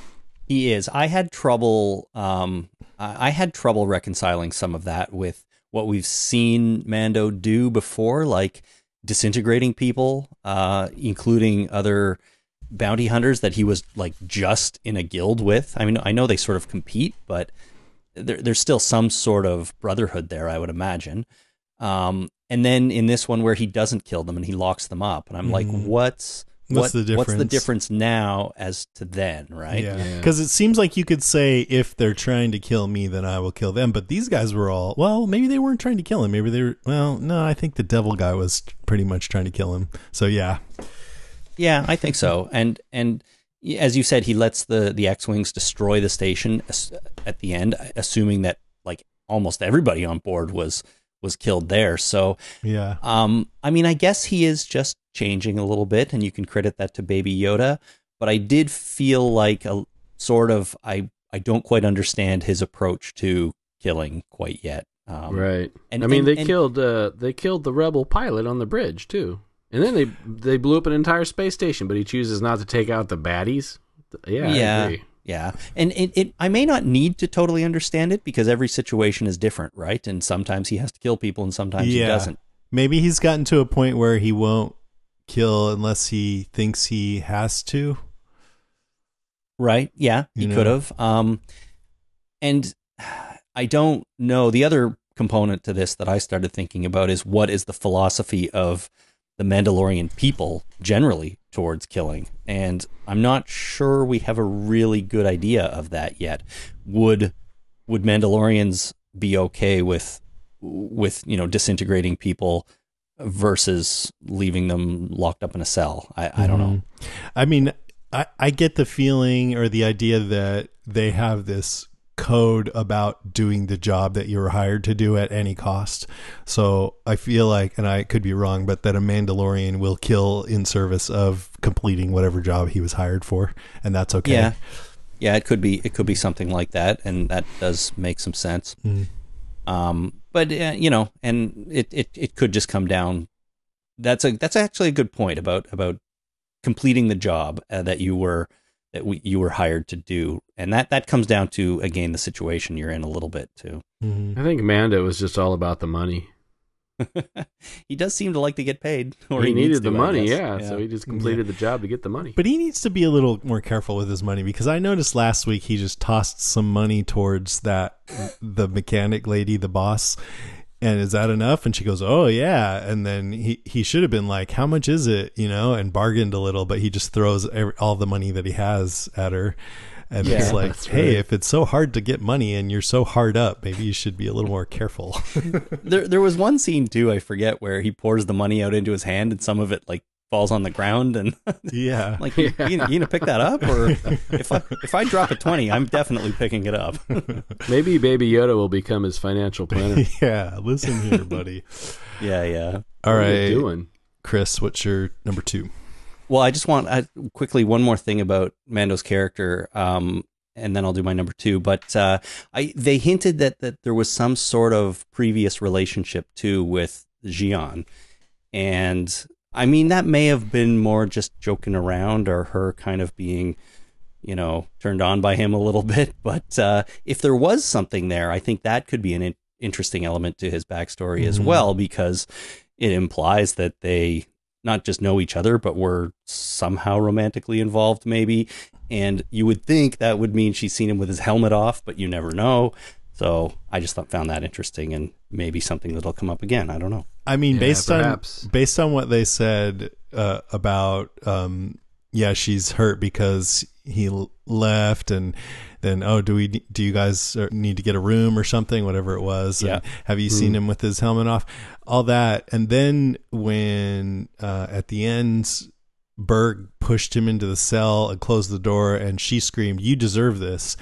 [SPEAKER 8] He is. I had trouble. Um, I I had trouble reconciling some of that with what we've seen Mando do before, like disintegrating people, uh, including other bounty hunters that he was like just in a guild with. I mean, I know they sort of compete, but there, there's still some sort of brotherhood there, I would imagine. Um, and then in this one where he doesn't kill them and he locks them up, and I'm like, what's
[SPEAKER 3] What's
[SPEAKER 8] what,
[SPEAKER 3] the
[SPEAKER 8] what's the
[SPEAKER 3] difference?
[SPEAKER 8] difference now as to then, right?
[SPEAKER 3] Yeah, because it seems like you could say, if they're trying to kill me, then I will kill them. But these guys were all, well, maybe they weren't trying to kill him. Maybe they were, well, no, I think the devil guy was pretty much trying to kill him. So yeah.
[SPEAKER 8] Yeah, I think so. And and as you said, he lets the, the X-Wings destroy the station at the end, assuming that like almost everybody on board was was killed there. So
[SPEAKER 3] yeah,
[SPEAKER 8] um, I mean, I guess he is just changing a little bit, and you can credit that to Baby Yoda. But I did feel like a sort of I I don't quite understand his approach to killing quite yet. Um,
[SPEAKER 7] right.
[SPEAKER 8] And
[SPEAKER 7] I mean,
[SPEAKER 8] and,
[SPEAKER 7] they
[SPEAKER 8] and,
[SPEAKER 7] killed uh, they killed the rebel pilot on the bridge too, and then they they blew up an entire space station. But he chooses not to take out the baddies. Yeah,
[SPEAKER 8] yeah.
[SPEAKER 7] I agree.
[SPEAKER 8] Yeah, and it, it I may not need to totally understand it because every situation is different, right? And sometimes he has to kill people and sometimes
[SPEAKER 3] yeah.
[SPEAKER 8] he doesn't.
[SPEAKER 3] Maybe he's gotten to a point where he won't kill unless he thinks he has to.
[SPEAKER 8] Right? Yeah, he
[SPEAKER 3] You know?
[SPEAKER 8] could have. Um, and I don't know. The other component to this that I started thinking about is what is the philosophy of the Mandalorian people generally towards killing. And I'm not sure we have a really good idea of that yet. Would would Mandalorians be okay with with, you know, disintegrating people versus leaving them locked up in a cell? I, I don't know.
[SPEAKER 3] I mean, I, I get the feeling or the idea that they have this code about doing the job that you were hired to do at any cost. So I feel like, and I could be wrong, but that a Mandalorian will kill in service of completing whatever job he was hired for, and that's okay.
[SPEAKER 8] Yeah, yeah, it could be it could be something like that, and that does make some sense.
[SPEAKER 3] Mm.
[SPEAKER 8] Um, but uh, you know, and it, it it could just come down. That's a that's actually a good point about about completing the job uh, that you were that we, you were hired to do, and that that comes down to, again, the situation you're in a little bit too.
[SPEAKER 3] Mm-hmm.
[SPEAKER 7] I think Mando was just all about the money.
[SPEAKER 8] He does seem to like to get paid. Or
[SPEAKER 7] he,
[SPEAKER 8] he
[SPEAKER 7] needed
[SPEAKER 8] needs
[SPEAKER 7] the
[SPEAKER 8] to, I
[SPEAKER 7] money,
[SPEAKER 8] guess.
[SPEAKER 7] yeah, So he just completed
[SPEAKER 3] Yeah.
[SPEAKER 7] the job to get the money.
[SPEAKER 3] But he needs to be a little more careful with his money, because I noticed last week he just tossed some money towards that the mechanic lady, the boss. And is that enough? And she goes, oh, yeah. And then he, he should have been like, how much is it? You know, and bargained a little, but he just throws every, all the money that he has at her. And
[SPEAKER 8] Yeah,
[SPEAKER 3] it's like,
[SPEAKER 7] that's
[SPEAKER 3] hey,
[SPEAKER 7] right.
[SPEAKER 3] if it's so hard to get money and you're so hard up, maybe you should be a little more careful.
[SPEAKER 8] There, there was one scene too, I forget, where he pours the money out into his hand and some of it like falls on the ground, and
[SPEAKER 3] Yeah.
[SPEAKER 8] like, you, you, you gonna pick that up, or if I if I drop a twenty, I'm definitely picking it up.
[SPEAKER 7] Maybe Baby Yoda will become his financial planner.
[SPEAKER 3] Yeah. Listen here, buddy.
[SPEAKER 8] Yeah, yeah.
[SPEAKER 3] All
[SPEAKER 7] What are you
[SPEAKER 3] right.
[SPEAKER 7] doing?
[SPEAKER 3] Chris, what's your number two?
[SPEAKER 8] Well, I just want uh, quickly one more thing about Mando's character, um, and then I'll do my number two. But uh, I they hinted that that there was some sort of previous relationship too with Xi'an, and I mean that may have been more just joking around or her kind of being, you know, turned on by him a little bit. But uh, if there was something there, I think that could be an in- interesting element to his backstory as
[SPEAKER 3] Mhm.
[SPEAKER 8] well, because it implies that they not just know each other, but were somehow romantically involved, maybe. And you would think that would mean she's seen him with his helmet off, but you never know. So I just thought, found that interesting, and maybe something that'll come up again. I don't know.
[SPEAKER 3] I mean,
[SPEAKER 7] Yeah,
[SPEAKER 3] based
[SPEAKER 7] perhaps.
[SPEAKER 3] on based on what they said uh, about, um, yeah, she's hurt because he l- left, and then oh, do we do you guys uh, need to get a room or something, whatever it was? And
[SPEAKER 8] Yeah.
[SPEAKER 3] have you seen him with his helmet off? All that, and then when uh, at the end, Berg pushed him into the cell and closed the door, and she screamed, "You deserve this."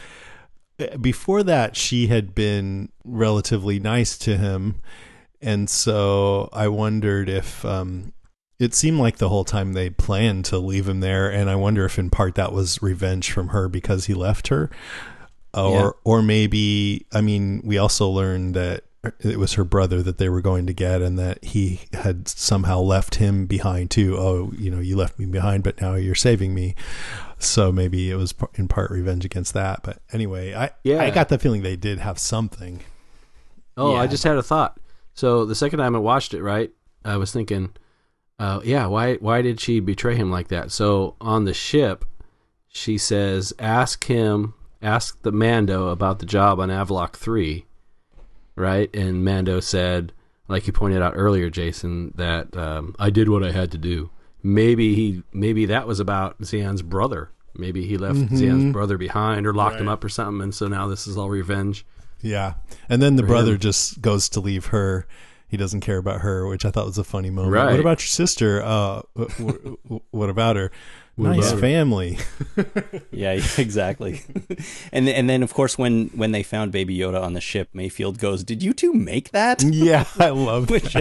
[SPEAKER 3] Before that, she had been relatively nice to him. And so I wondered if um, it seemed like the whole time they planned to leave him there. And I wonder if in part that was revenge from her because he left her. Or,
[SPEAKER 8] Yeah.
[SPEAKER 3] or maybe, I mean, we also learned that it was her brother that they were going to get, and that he had somehow left him behind too. Oh, you know, you left me behind, but now you're saving me. So maybe it was par- in part revenge against that. But anyway, I
[SPEAKER 7] Yeah.
[SPEAKER 3] I got the feeling they did have something.
[SPEAKER 7] Oh, I
[SPEAKER 8] Yeah.
[SPEAKER 7] just had a thought. So the second time I watched it, right, I was thinking, uh, yeah, why why did she betray him like that? So on the ship, she says, ask him, ask the Mando about the job on Avlok three, right? And Mando said, like you pointed out earlier, Jason, that um, I did what I had to do. Maybe he, maybe that was about Xi'an's brother. Maybe he left
[SPEAKER 3] Mhm.
[SPEAKER 7] Xi'an's brother behind or locked him
[SPEAKER 3] Right.
[SPEAKER 7] up or something, and so now this is all revenge.
[SPEAKER 3] Yeah. And then the
[SPEAKER 7] For
[SPEAKER 3] brother
[SPEAKER 7] him.
[SPEAKER 3] just goes to leave her. He doesn't care about her, which I thought was a funny moment.
[SPEAKER 7] Right.
[SPEAKER 3] What about your sister? Uh, wh- wh- what about her?
[SPEAKER 7] What
[SPEAKER 3] Nice
[SPEAKER 7] about her?
[SPEAKER 3] family.
[SPEAKER 8] Yeah, exactly. and and then of course when when they found Baby Yoda on the ship, Mayfield goes, "Did you two make that?"
[SPEAKER 3] Yeah, I love
[SPEAKER 8] Which,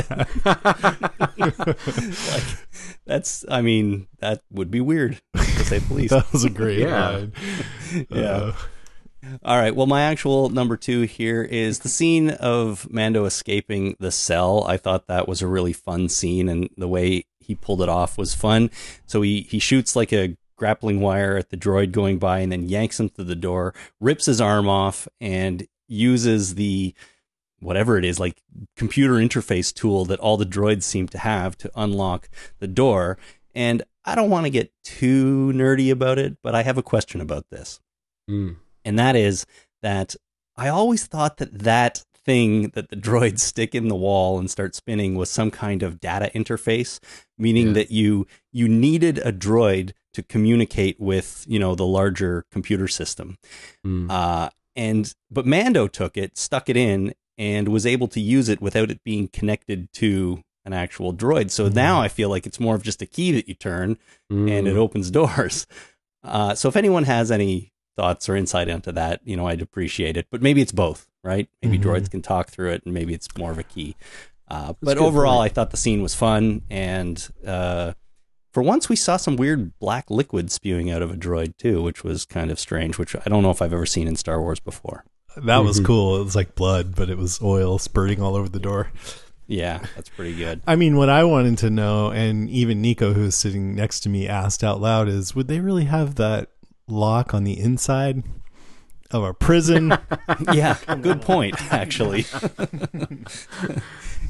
[SPEAKER 3] that.
[SPEAKER 8] like, that's, I mean, that would be weird, to say the least.
[SPEAKER 3] That was a great
[SPEAKER 7] Yeah.
[SPEAKER 3] line.
[SPEAKER 8] Yeah.
[SPEAKER 3] Uh,
[SPEAKER 8] All right. Well, my actual number two here is the scene of Mando escaping the cell. I thought that was a really fun scene, and the way he pulled it off was fun. So he, he shoots like a grappling wire at the droid going by and then yanks him through the door, rips his arm off, and uses the whatever it is, like computer interface tool that all the droids seem to have to unlock the door. And I don't want to get too nerdy about it, but I have a question about this.
[SPEAKER 7] Mm.
[SPEAKER 8] And that is that I always thought that that thing that the droids stick in the wall and start spinning was some kind of data interface, meaning
[SPEAKER 7] Yeah.
[SPEAKER 8] that you you needed a droid to communicate with, you know, the larger computer system.
[SPEAKER 7] Mm.
[SPEAKER 8] Uh, and but Mando took it, stuck it in, and was able to use it without it being connected to an actual droid. So
[SPEAKER 3] Mhm.
[SPEAKER 8] now I feel like it's more of just a key that you turn and it
[SPEAKER 7] Mm.
[SPEAKER 8] opens doors. Uh, so if anyone has any thoughts or insight into that, you know, I'd appreciate it. But maybe it's both, right? Maybe
[SPEAKER 3] Mhm.
[SPEAKER 8] droids can talk through it, and maybe it's more of a key. Uh,
[SPEAKER 7] a
[SPEAKER 8] but
[SPEAKER 7] good
[SPEAKER 8] overall,
[SPEAKER 7] point.
[SPEAKER 8] I thought the scene was fun, and uh, for once, we saw some weird black liquid spewing out of a droid too, which was kind of strange. Which I don't know if I've ever seen in Star Wars before.
[SPEAKER 3] that was
[SPEAKER 7] Mhm.
[SPEAKER 3] cool. It was like blood, but it was oil spurting all over the door.
[SPEAKER 8] Yeah, that's pretty good.
[SPEAKER 3] I mean, what I wanted to know, and even Nico, who was sitting next to me, asked out loud, is would they really have that lock on the inside of a prison?
[SPEAKER 8] Yeah, good point, actually.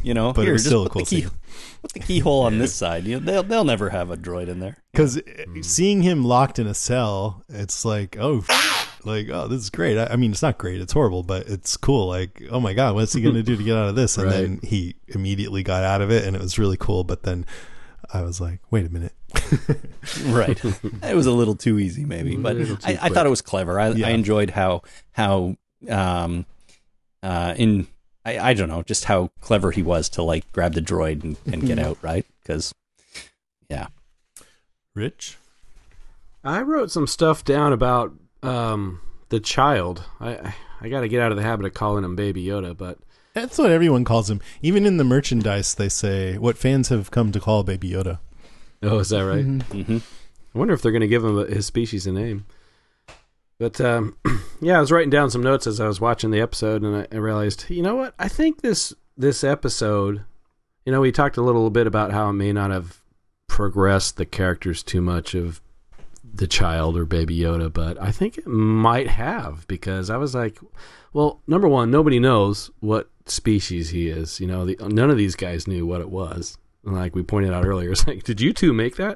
[SPEAKER 8] You know,
[SPEAKER 3] but
[SPEAKER 8] here,
[SPEAKER 3] it was
[SPEAKER 8] just
[SPEAKER 3] still a
[SPEAKER 8] put
[SPEAKER 3] cool
[SPEAKER 8] the key,
[SPEAKER 3] scene.
[SPEAKER 8] put the keyhole on this side. You know, they'll they'll never have a droid in there.
[SPEAKER 3] Because seeing him locked in a cell, it's like, oh, like, oh, this is great. I, I mean, it's not great. It's horrible, but it's cool. Like, oh my God, what's he going to do to get out of this? And
[SPEAKER 7] Right.
[SPEAKER 3] then he immediately got out of it, and it was really cool. But then I was like, wait a minute.
[SPEAKER 8] Right. It was a little too easy, maybe, but
[SPEAKER 7] little too
[SPEAKER 8] I, I
[SPEAKER 7] quick.
[SPEAKER 8] thought it was clever. I,
[SPEAKER 3] Yeah.
[SPEAKER 8] I enjoyed how how um uh in I, I don't know just how clever he was to like grab the droid and, and get out, right? Because yeah,
[SPEAKER 3] Rich?
[SPEAKER 7] I wrote some stuff down about um, the child. I I, I got to get out of the habit of calling him Baby Yoda, but
[SPEAKER 3] That's what everyone calls him. Even in the merchandise, they say what fans have come to call Baby Yoda.
[SPEAKER 7] oh, is that right?
[SPEAKER 8] mm-hmm.
[SPEAKER 7] I wonder if they're going to give him a, his species a name. But um, yeah, I was writing down some notes as I was watching the episode, and I, I realized, you know what? I think this this episode, you know, we talked a little bit about how it may not have progressed the characters too much of the child or Baby Yoda, but I think it might have, because I was like, well, number one, nobody knows what species he is. You know, the, none of these guys knew what it was. And like we pointed out earlier, it's like, did you two make that?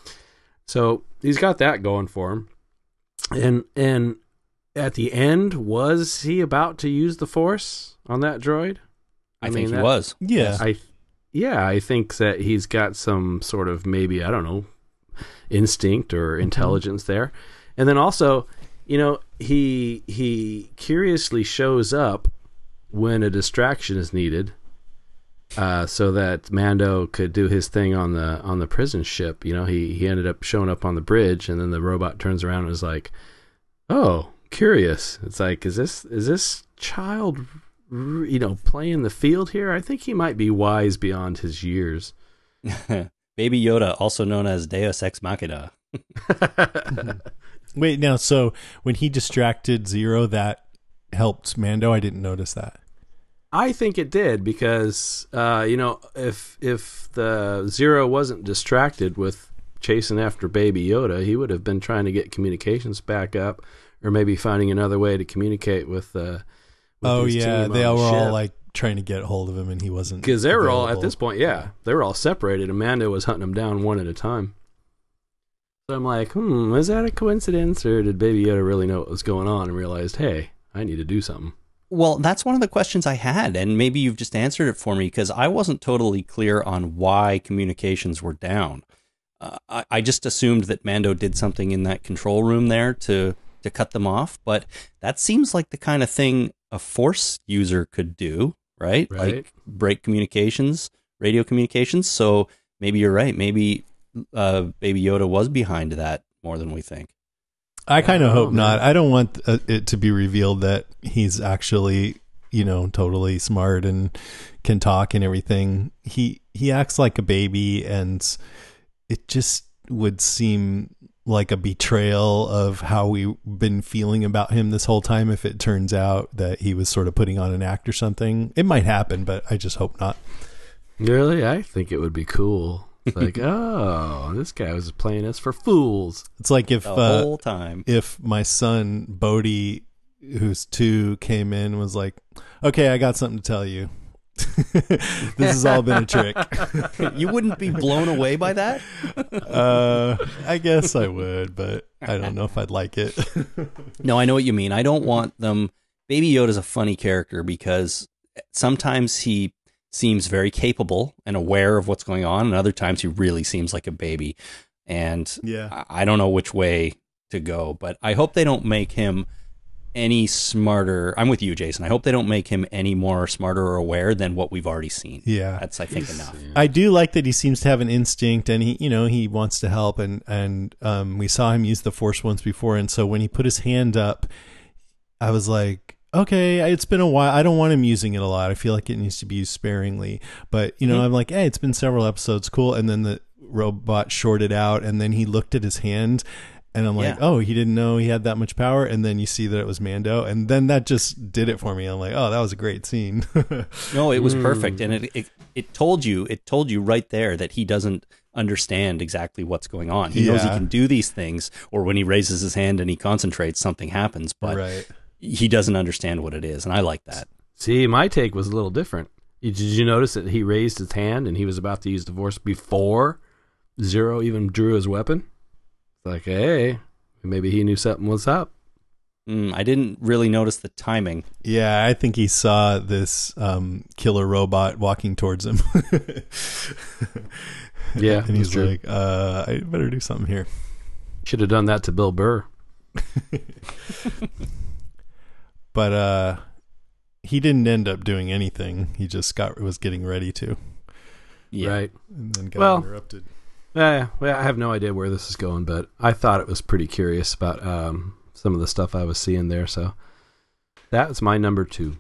[SPEAKER 7] So he's got that going for him. And and at the end, was he about to use the Force on that droid?
[SPEAKER 8] I,
[SPEAKER 7] I
[SPEAKER 8] think
[SPEAKER 7] mean,
[SPEAKER 8] he
[SPEAKER 7] that-
[SPEAKER 8] was.
[SPEAKER 3] Yeah.
[SPEAKER 7] I yeah, I think that he's got some sort of, maybe, I don't know, instinct or intelligence there. And then also, you know, he he curiously shows up when a distraction is needed, uh, so that Mando could do his thing on the on the prison ship. You know, he he ended up showing up on the bridge, and then the robot turns around and is like, "Oh, curious." It's like, is this is this child, you know, playing the field here? I think he might be wise beyond his years.
[SPEAKER 8] Baby Yoda, also known as Deus Ex Machina.
[SPEAKER 3] Wait, now, so when he distracted Zero, that helped Mando? I didn't notice that.
[SPEAKER 7] I think it did, because uh, you know, if if the Zero wasn't distracted with chasing after Baby Yoda, he would have been trying to get communications back up, or maybe finding another way to communicate with. Uh, with
[SPEAKER 3] Oh,
[SPEAKER 7] his
[SPEAKER 3] yeah.
[SPEAKER 7] team
[SPEAKER 3] They
[SPEAKER 7] on
[SPEAKER 3] were
[SPEAKER 7] the
[SPEAKER 3] all
[SPEAKER 7] ship.
[SPEAKER 3] like trying to get hold of him, and he wasn't.
[SPEAKER 7] Because they were all, at
[SPEAKER 3] available.
[SPEAKER 7] this point, yeah, they were all separated. Amanda was hunting them down one at a time. So I'm like, hmm, is that a coincidence, or did Baby Yoda really know what was going on and realized, hey, I need to do something?
[SPEAKER 8] Well, that's one of the questions I had, and maybe you've just answered it for me, because I wasn't totally clear on why communications were down. Uh, I, I just assumed that Mando did something in that control room there to, to cut them off, but that seems like the kind of thing a Force user could do, right?
[SPEAKER 7] Right.
[SPEAKER 8] Like break communications, radio communications. So maybe you're right. Maybe uh, Baby Yoda was behind that more than we think.
[SPEAKER 3] I kind of
[SPEAKER 7] Oh,
[SPEAKER 3] hope
[SPEAKER 7] man.
[SPEAKER 3] not. I don't want uh, it to be revealed that he's actually, you know, totally smart and can talk and everything. He he acts like a baby, and it just would seem like a betrayal of how we've been feeling about him this whole time if it turns out that he was sort of putting on an act or something. It might happen, but I just hope not.
[SPEAKER 7] Really? I think it would be cool. It's like, oh, this guy was playing us for fools.
[SPEAKER 3] It's like if
[SPEAKER 8] The
[SPEAKER 3] uh,
[SPEAKER 8] whole time.
[SPEAKER 3] if my son Bodhi, who's two, came in and was like, okay, I got something to tell you. This has all been a trick.
[SPEAKER 8] You wouldn't be blown away by that?
[SPEAKER 3] uh, I guess I would, but I don't know if I'd like it.
[SPEAKER 8] No, I know what you mean. I don't want them. Baby Yoda's a funny character because sometimes he seems very capable and aware of what's going on, and other times he really seems like a baby. And
[SPEAKER 3] Yeah.
[SPEAKER 8] I I don't know which way to go, but I hope they don't make him any smarter. I'm with you, Jason. I hope they don't make him any more smarter or aware than what we've already seen.
[SPEAKER 3] Yeah.
[SPEAKER 8] That's, I think, enough.
[SPEAKER 3] I do like that he seems to have an instinct, and he, you know, he wants to help, and and um, we saw him use the Force once before, and so when he put his hand up, I was like, okay, it's been a while. I don't want him using it a lot. I feel like it needs to be used sparingly, but you know,
[SPEAKER 8] Mm-hmm.
[SPEAKER 3] I'm like, hey, it's been several episodes, cool. And then the robot shorted out, and then he looked at his hand. And I'm like,
[SPEAKER 8] Yeah.
[SPEAKER 3] oh, he didn't know he had that much power. And then you see that it was Mando. And then that just did it for me. I'm like, oh, that was a great scene.
[SPEAKER 8] No, it was perfect, and it, it it told you it told you right there that he doesn't understand exactly what's going on. He knows he
[SPEAKER 3] Yeah.
[SPEAKER 8] can do these things, or when he raises his hand and he concentrates, something happens, but
[SPEAKER 3] Right.
[SPEAKER 8] he doesn't understand what it is, and I like that.
[SPEAKER 7] See, my take was a little different. Did you notice that he raised his hand and he was about to use the Force before Zero even drew his weapon? It's like, hey, maybe he knew something was up.
[SPEAKER 8] Mm, I didn't really notice the timing.
[SPEAKER 3] Yeah, I think he saw this um, killer robot walking towards him.
[SPEAKER 7] Yeah,
[SPEAKER 3] and he's
[SPEAKER 7] true.
[SPEAKER 3] like, uh, I better do something here.
[SPEAKER 7] Should have done that to Bill Burr.
[SPEAKER 3] But uh, he didn't end up doing anything. He just got was getting ready to.
[SPEAKER 8] Yeah.
[SPEAKER 7] Right.
[SPEAKER 3] And then got
[SPEAKER 7] Well,
[SPEAKER 3] interrupted.
[SPEAKER 7] Yeah, well, I have no idea where this is going, but I thought it was pretty curious about um, some of the stuff I was seeing there. So that was my number two.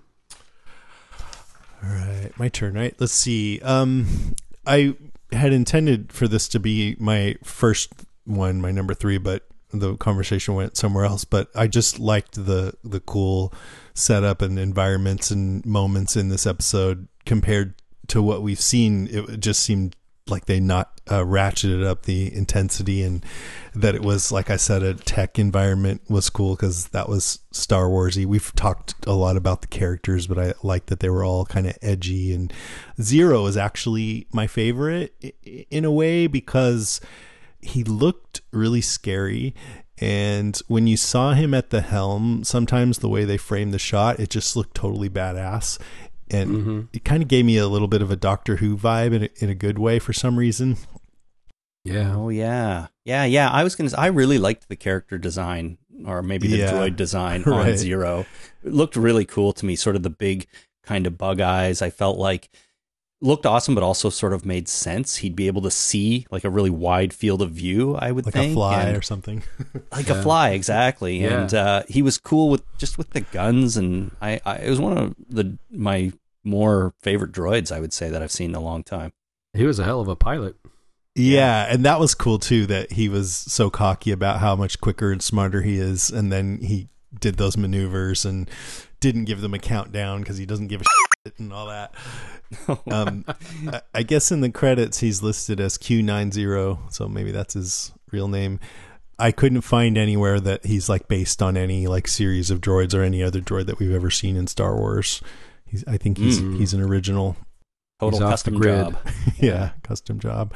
[SPEAKER 3] All right, my turn, right? Let's see. Um, I had intended for this to be my first one, my number three, but the conversation went somewhere else. But I just liked the the cool setup and environments and moments in this episode compared to what we've seen. It just seemed like they not uh, ratcheted up the intensity, and that it was, like I said, a tech environment was cool because that was Star Warsy. We've talked a lot about the characters, but I like that they were all kind of edgy, and Zero is actually my favorite in a way because he looked really scary. And when you saw him at the helm, sometimes the way they framed the shot, it just looked totally badass. And mm-hmm. it kind of gave me a little bit of a Doctor Who vibe in a, in a good way for some reason.
[SPEAKER 7] Yeah.
[SPEAKER 8] Oh yeah. Yeah, yeah. I was gonna. I really liked the character design, or maybe the
[SPEAKER 3] yeah.
[SPEAKER 8] droid design
[SPEAKER 3] right.
[SPEAKER 8] on Zero. It looked really cool to me. Sort of the big kind of bug eyes. I felt like looked awesome, but also sort of made sense. He'd be able to see like a really wide field of view. I would
[SPEAKER 3] like
[SPEAKER 8] think,
[SPEAKER 3] a fly
[SPEAKER 8] and,
[SPEAKER 3] or something.
[SPEAKER 8] like
[SPEAKER 7] yeah.
[SPEAKER 8] a fly, exactly.
[SPEAKER 7] Yeah.
[SPEAKER 8] And uh, he was cool with just with the guns, and I, I it was one of the my more favorite droids, I would say, that I've seen in a long time.
[SPEAKER 7] He was a hell of a pilot.
[SPEAKER 3] Yeah, and that was cool too, that he was so cocky about how much quicker and smarter he is, and then he did those maneuvers and didn't give them a countdown because he doesn't give a shit and all that. um, I, I guess in the credits he's listed as Q ninety, so maybe that's his real name. I couldn't find anywhere that he's like based on any like series of droids or any other droid that we've ever seen in Star Wars. He's, I think he's mm. he's an original.
[SPEAKER 8] Total
[SPEAKER 7] he's
[SPEAKER 8] custom job.
[SPEAKER 3] yeah, yeah, custom job.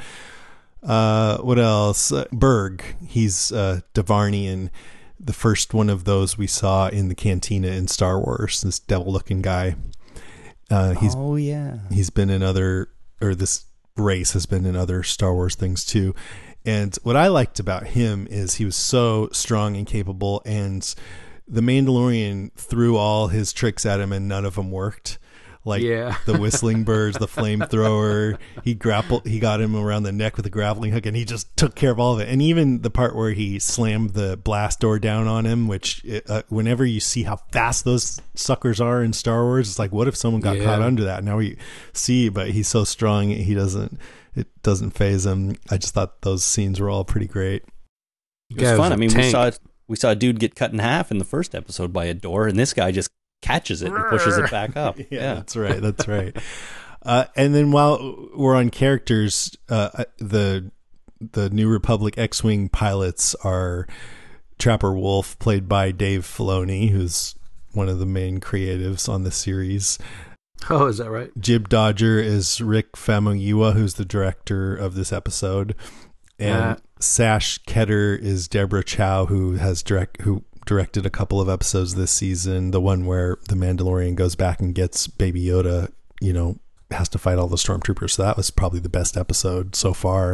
[SPEAKER 3] Uh, what else? Uh, Berg. He's uh, Devarnian, the first one of those we saw in the cantina in Star Wars. This devil-looking guy. Uh, he's,
[SPEAKER 8] oh yeah.
[SPEAKER 3] He's been in other, or this race has been in other Star Wars things too. And what I liked about him is he was so strong and capable, and the Mandalorian threw all his tricks at him and none of them worked. Like
[SPEAKER 7] yeah.
[SPEAKER 3] the whistling birds, the flamethrower, he grappled, he got him around the neck with a grappling hook, and he just took care of all of it. And even the part where he slammed the blast door down on him, which uh, whenever you see how fast those suckers are in Star Wars, it's like, what if someone got
[SPEAKER 7] yeah.
[SPEAKER 3] caught under that? Now we see, but he's so strong, he doesn't, it doesn't phase him. I just thought those scenes were all pretty great.
[SPEAKER 8] It was
[SPEAKER 7] yeah,
[SPEAKER 8] fun.
[SPEAKER 7] It was
[SPEAKER 8] I mean,
[SPEAKER 7] tank.
[SPEAKER 8] we saw we saw a dude get cut in half in the first episode by a door, and this guy just catches it and pushes it back up.
[SPEAKER 3] yeah,
[SPEAKER 8] yeah,
[SPEAKER 3] that's right. That's right. Uh, and then while we're on characters, uh, the the New Republic X-Wing pilots are Trapper Wolf, played by Dave Filoni, who's one of the main creatives on the series.
[SPEAKER 7] Oh, is that right?
[SPEAKER 3] Jib Dodger is Rick Famuyiwa, who's the director of this episode. And
[SPEAKER 7] Yeah.
[SPEAKER 3] Sash Ketter is Deborah Chow, who has direct who directed a couple of episodes this season. The one where the Mandalorian goes back and gets Baby Yoda, you know, has to fight all the stormtroopers. So that was probably the best episode so far.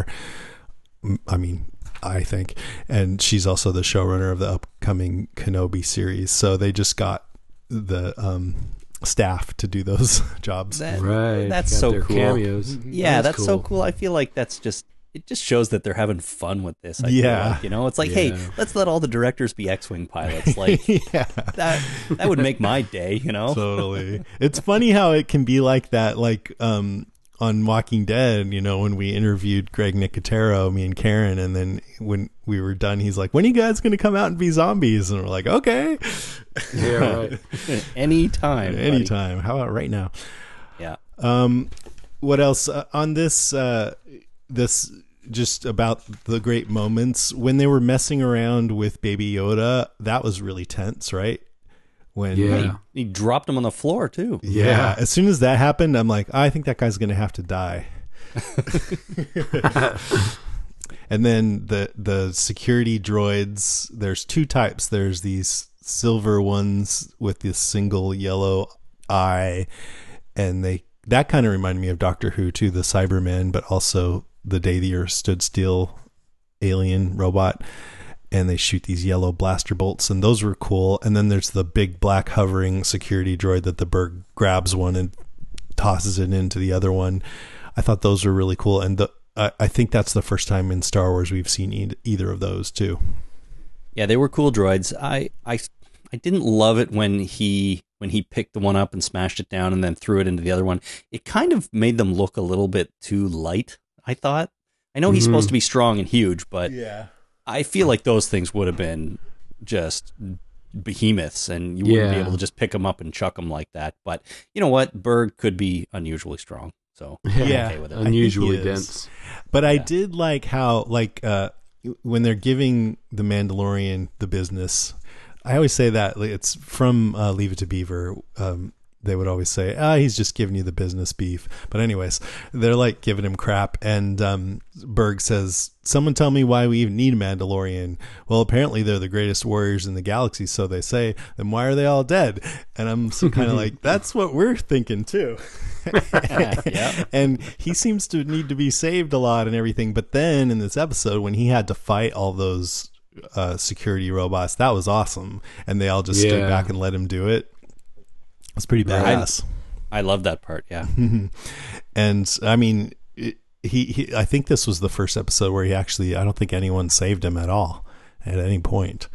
[SPEAKER 3] I mean, I think. And she's also the showrunner of the upcoming Kenobi series. So they just got the um, staff to do those jobs.
[SPEAKER 8] That,
[SPEAKER 7] Right.
[SPEAKER 8] That's
[SPEAKER 7] Got
[SPEAKER 8] so
[SPEAKER 7] their
[SPEAKER 8] cool.
[SPEAKER 7] cameos.
[SPEAKER 8] Yeah,
[SPEAKER 7] That is
[SPEAKER 8] that's so
[SPEAKER 7] cool.
[SPEAKER 8] cool. I feel like that's just it. Just shows that they're having fun with this. I
[SPEAKER 3] Yeah.
[SPEAKER 8] feel like, you know, it's like,
[SPEAKER 7] Yeah.
[SPEAKER 8] hey, let's let all the directors be X-wing pilots. Like
[SPEAKER 3] yeah.
[SPEAKER 8] that. That would make my day. You know.
[SPEAKER 3] Totally. It's funny how it can be like that, like um on Walking Dead, you know, when we interviewed Greg Nicotero, me and Karen, and then when we were done, he's like, when are you guys going to come out and be zombies? And we're like, okay.
[SPEAKER 7] Yeah, right.
[SPEAKER 8] Anytime. buddy.
[SPEAKER 3] Anytime. How about right now?
[SPEAKER 8] Yeah.
[SPEAKER 3] Um, what else uh, on this, uh, this just about the great moments when they were messing around with Baby Yoda, that was really tense, right? when
[SPEAKER 7] Yeah.
[SPEAKER 8] He, he dropped him on the floor too.
[SPEAKER 3] yeah,
[SPEAKER 7] Yeah.
[SPEAKER 3] as soon as that happened, I'm like, I think that guy's going to have to die. And then the the security droids, there's two types. There's these silver ones with this single yellow eye, and they that kind of reminded me of Doctor Who too, the Cybermen, but also the Day the Earth Stood Still alien robot. And they shoot these yellow blaster bolts, and those were cool. And then there's the big black hovering security droid that the Berg grabs one and tosses it into the other one. I thought those were really cool, and the I, I think that's the first time in Star Wars we've seen e- either of those too.
[SPEAKER 8] Yeah, they were cool droids. I, I, I didn't love it when he when he picked the one up and smashed it down and then threw it into the other one. It kind of made them look a little bit too light, I thought. I know he's
[SPEAKER 7] Mhm.
[SPEAKER 8] supposed to be strong and huge, but
[SPEAKER 3] Yeah.
[SPEAKER 8] I feel like those things would have been just behemoths, and you wouldn't be
[SPEAKER 7] Yeah.
[SPEAKER 8] able to just pick them up and chuck them like that. But you know what? Berg could be unusually strong, so I'm
[SPEAKER 3] Yeah.
[SPEAKER 8] okay with it.
[SPEAKER 3] I think he
[SPEAKER 7] Unusually
[SPEAKER 3] is.
[SPEAKER 7] dense.
[SPEAKER 3] But I
[SPEAKER 8] Yeah.
[SPEAKER 3] did like how, like, uh, when they're giving the Mandalorian the business, I always say that like, it's from uh, Leave It to Beaver. Um, they would always say, ah, he's just giving you the business beef. But anyways, they're like giving him crap. And um, Berg says, someone tell me why we even need a Mandalorian. Well, apparently they're the greatest warriors in the galaxy, so they say. Then why are they all dead? And I'm so kind of like, that's what we're thinking too.
[SPEAKER 8] Yeah.
[SPEAKER 3] And he seems to need to be saved a lot and everything. But then in this episode, when he had to fight all those uh, security robots, that was awesome. And they all just stood
[SPEAKER 7] Yeah.
[SPEAKER 3] back and let him do it. It's pretty badass.
[SPEAKER 8] I love that part. Yeah,
[SPEAKER 3] And I mean, it, he, he, I think this was the first episode where he actually, I don't think anyone saved him at all at any point.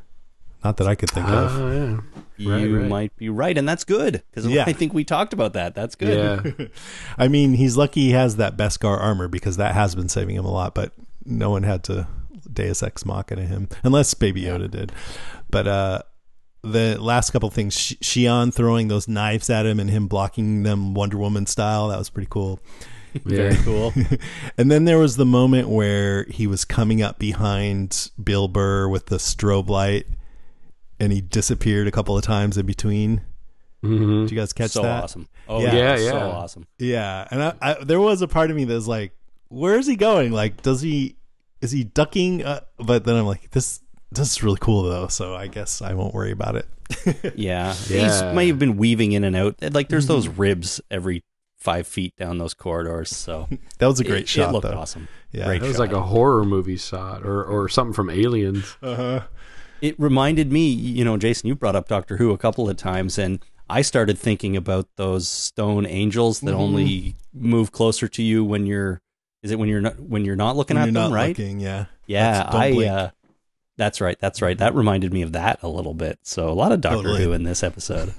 [SPEAKER 3] Not that I could think of.
[SPEAKER 7] Oh, yeah.
[SPEAKER 8] you
[SPEAKER 7] Right, right.
[SPEAKER 8] might be right, and that's good because
[SPEAKER 3] Yeah.
[SPEAKER 8] I think we talked about that. That's good.
[SPEAKER 7] Yeah.
[SPEAKER 3] I mean, he's lucky he has that Beskar armor because that has been saving him a lot, but no one had to Deus Ex Machina him, unless Baby Yoda did. But uh, the last couple things, Sh- Xi'an throwing those knives at him and him blocking them Wonder Woman style, that was pretty cool.
[SPEAKER 7] Yeah.
[SPEAKER 8] Cool.
[SPEAKER 3] And then there was the moment where he was coming up behind Bill Burr with the strobe light, and he disappeared a couple of times in between.
[SPEAKER 7] Mhm.
[SPEAKER 3] Did you guys catch
[SPEAKER 8] so
[SPEAKER 3] that?
[SPEAKER 8] awesome. Oh
[SPEAKER 3] Yeah.
[SPEAKER 8] yeah,
[SPEAKER 7] Yeah,
[SPEAKER 8] so
[SPEAKER 7] yeah.
[SPEAKER 8] awesome.
[SPEAKER 3] Yeah, and I, I, there was a part of me that was like, "Where is he going? Like, does he is he ducking?" Uh, but then I'm like, "This this is really cool though," so I guess I won't worry about it.
[SPEAKER 8] Yeah,
[SPEAKER 7] Yeah.
[SPEAKER 8] he might have been weaving in and out. Like there's those ribs every five feet down those corridors. So
[SPEAKER 3] That was a great
[SPEAKER 8] it,
[SPEAKER 3] shot.
[SPEAKER 8] It looked
[SPEAKER 3] though.
[SPEAKER 8] awesome.
[SPEAKER 3] Yeah.
[SPEAKER 8] Great
[SPEAKER 7] That was
[SPEAKER 8] shot.
[SPEAKER 7] like a horror movie shot or, or something from Aliens.
[SPEAKER 3] Uh huh.
[SPEAKER 8] It reminded me, you know, Jason, you brought up Doctor Who a couple of times, and I started thinking about those stone angels that
[SPEAKER 3] Mhm.
[SPEAKER 8] only move closer to you when you're. Is it when you're not when you're not looking
[SPEAKER 3] When
[SPEAKER 8] at
[SPEAKER 3] you're
[SPEAKER 8] them,
[SPEAKER 3] not
[SPEAKER 8] right?
[SPEAKER 3] looking, yeah.
[SPEAKER 8] Yeah,
[SPEAKER 3] That's- don't
[SPEAKER 8] I.
[SPEAKER 3] blink.
[SPEAKER 8] Uh, that's right. That's right. That reminded me of that a little bit. So a lot of Doctor
[SPEAKER 3] Totally.
[SPEAKER 8] Who in this episode.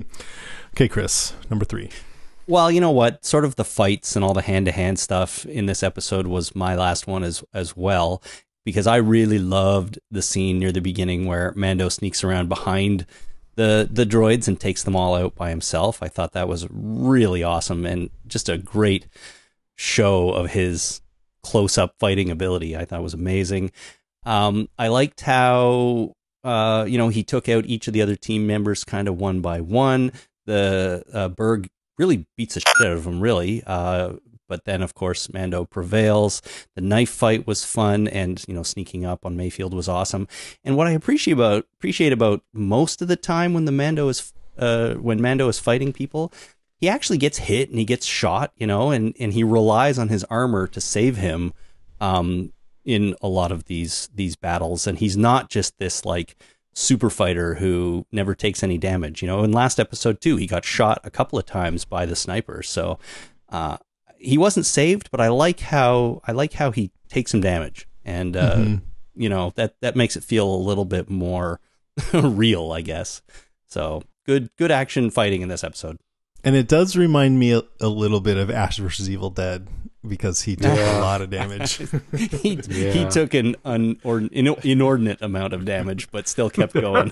[SPEAKER 3] Okay, Chris, number three.
[SPEAKER 8] Well, you know what? Sort of the fights and all the hand-to-hand stuff in this episode was my last one as as well, because I really loved the scene near the beginning where Mando sneaks around behind the the droids and takes them all out by himself. I thought that was really awesome and just a great show of his close-up fighting ability. I thought it was amazing. Um, I liked how uh, you know he took out each of the other team members kind of one by one. The uh, Berg really beats the shit out of him, really. Uh, but then, of course, Mando prevails. The knife fight was fun, and you know, sneaking up on Mayfield was awesome. And what I appreciate about appreciate about most of the time when the Mando is uh, when Mando is fighting people, he actually gets hit and he gets shot, you know, and and he relies on his armor to save him um, in a lot of these these battles. And he's not just this like super fighter who never takes any damage. You know, in last episode too, he got shot a couple of times by the sniper. So uh, he wasn't saved, but I like how I like how he takes some damage, and uh,
[SPEAKER 3] Mhm.
[SPEAKER 8] you know that that makes it feel a little bit more real, I guess. So good good action fighting in this episode.
[SPEAKER 3] And it does remind me a, a little bit of Ash versus Evil Dead because he took a
[SPEAKER 7] Yeah.
[SPEAKER 3] lot of damage.
[SPEAKER 8] he he
[SPEAKER 7] Yeah.
[SPEAKER 8] took an unord- in- inordinate amount of damage, but still kept going.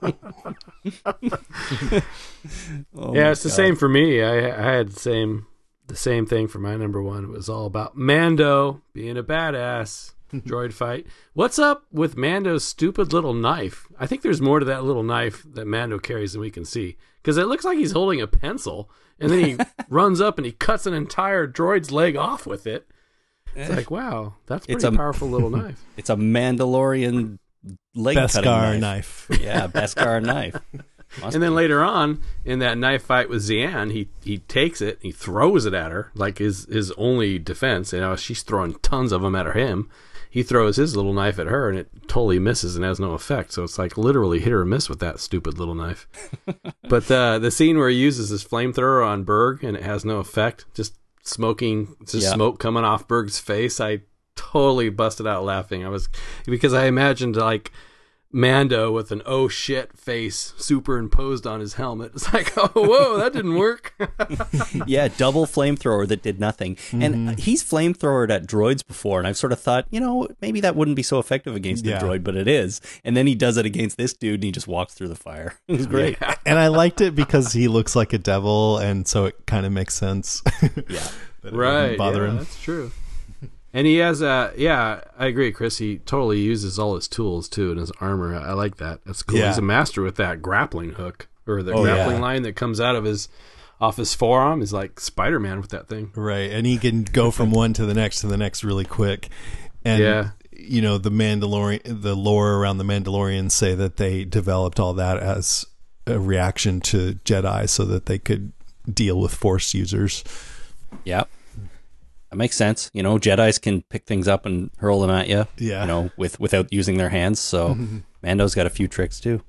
[SPEAKER 8] Oh
[SPEAKER 7] yeah,
[SPEAKER 8] my
[SPEAKER 7] it's the
[SPEAKER 8] God.
[SPEAKER 7] same for me. I, I had the same the same thing for my number one. It was all about Mando being a badass. droid fight. What's up with Mando's stupid little knife? I think there's more to that little knife that Mando carries than we can see. Because it looks like he's holding a pencil, and then he runs up and he cuts an entire droid's leg off with it. It's like, wow, that's pretty
[SPEAKER 8] It's a-
[SPEAKER 7] powerful little knife.
[SPEAKER 8] It's a Mandalorian leg cutting
[SPEAKER 3] Beskar
[SPEAKER 8] knife.
[SPEAKER 3] knife.
[SPEAKER 8] Yeah, Beskar knife. Must
[SPEAKER 7] And then
[SPEAKER 8] be.
[SPEAKER 7] later on, in that knife fight with Xi'an, he he takes it, he throws it at her, like his, his only defense. You know, she's throwing tons of them at him. He throws his little knife at her, and it totally misses and has no effect. So it's like literally hit or miss with that stupid little knife. But uh, the scene where he uses his flamethrower on Berg, and it has no effect, just smoking, just
[SPEAKER 8] Yeah.
[SPEAKER 7] smoke coming off Berg's face, I totally busted out laughing. I was, because I imagined like Mando with an oh shit face superimposed on his helmet. It's like, oh, whoa, that didn't work.
[SPEAKER 8] Yeah, double flamethrower that did nothing.
[SPEAKER 3] Mm-hmm.
[SPEAKER 8] And he's flamethrowered at droids before, and I've sort of thought, you know, maybe that wouldn't be so effective against
[SPEAKER 3] Yeah.
[SPEAKER 8] a droid, but it is. And then he does it against this dude, and he just walks through the fire. It was great.
[SPEAKER 7] Yeah.
[SPEAKER 3] And I liked it because he looks like a devil, and so it kind of makes sense.
[SPEAKER 8] Yeah.
[SPEAKER 3] that it
[SPEAKER 7] Right.
[SPEAKER 3] wouldn't bother
[SPEAKER 7] yeah,
[SPEAKER 3] him.
[SPEAKER 7] That's true. And he has a, yeah, I agree, Chris. He totally uses all his tools too in his armor. I like that. That's cool.
[SPEAKER 3] Yeah.
[SPEAKER 7] He's a master with that grappling hook or the
[SPEAKER 8] Oh,
[SPEAKER 7] grappling
[SPEAKER 8] yeah.
[SPEAKER 7] line that comes out of his, off his forearm. He's like Spider-Man with that thing.
[SPEAKER 3] Right, and he can go from one to the next to the next really quick. And
[SPEAKER 7] Yeah.
[SPEAKER 3] you know, the Mandalorian, the lore around the Mandalorians say that they developed all that as a reaction to Jedi, so that they could deal with Force users.
[SPEAKER 8] Yeah. That makes sense. You know, Jedis can pick things up and hurl them at you.
[SPEAKER 3] Yeah.
[SPEAKER 8] You know, with without using their hands. So Mando's got a few tricks too.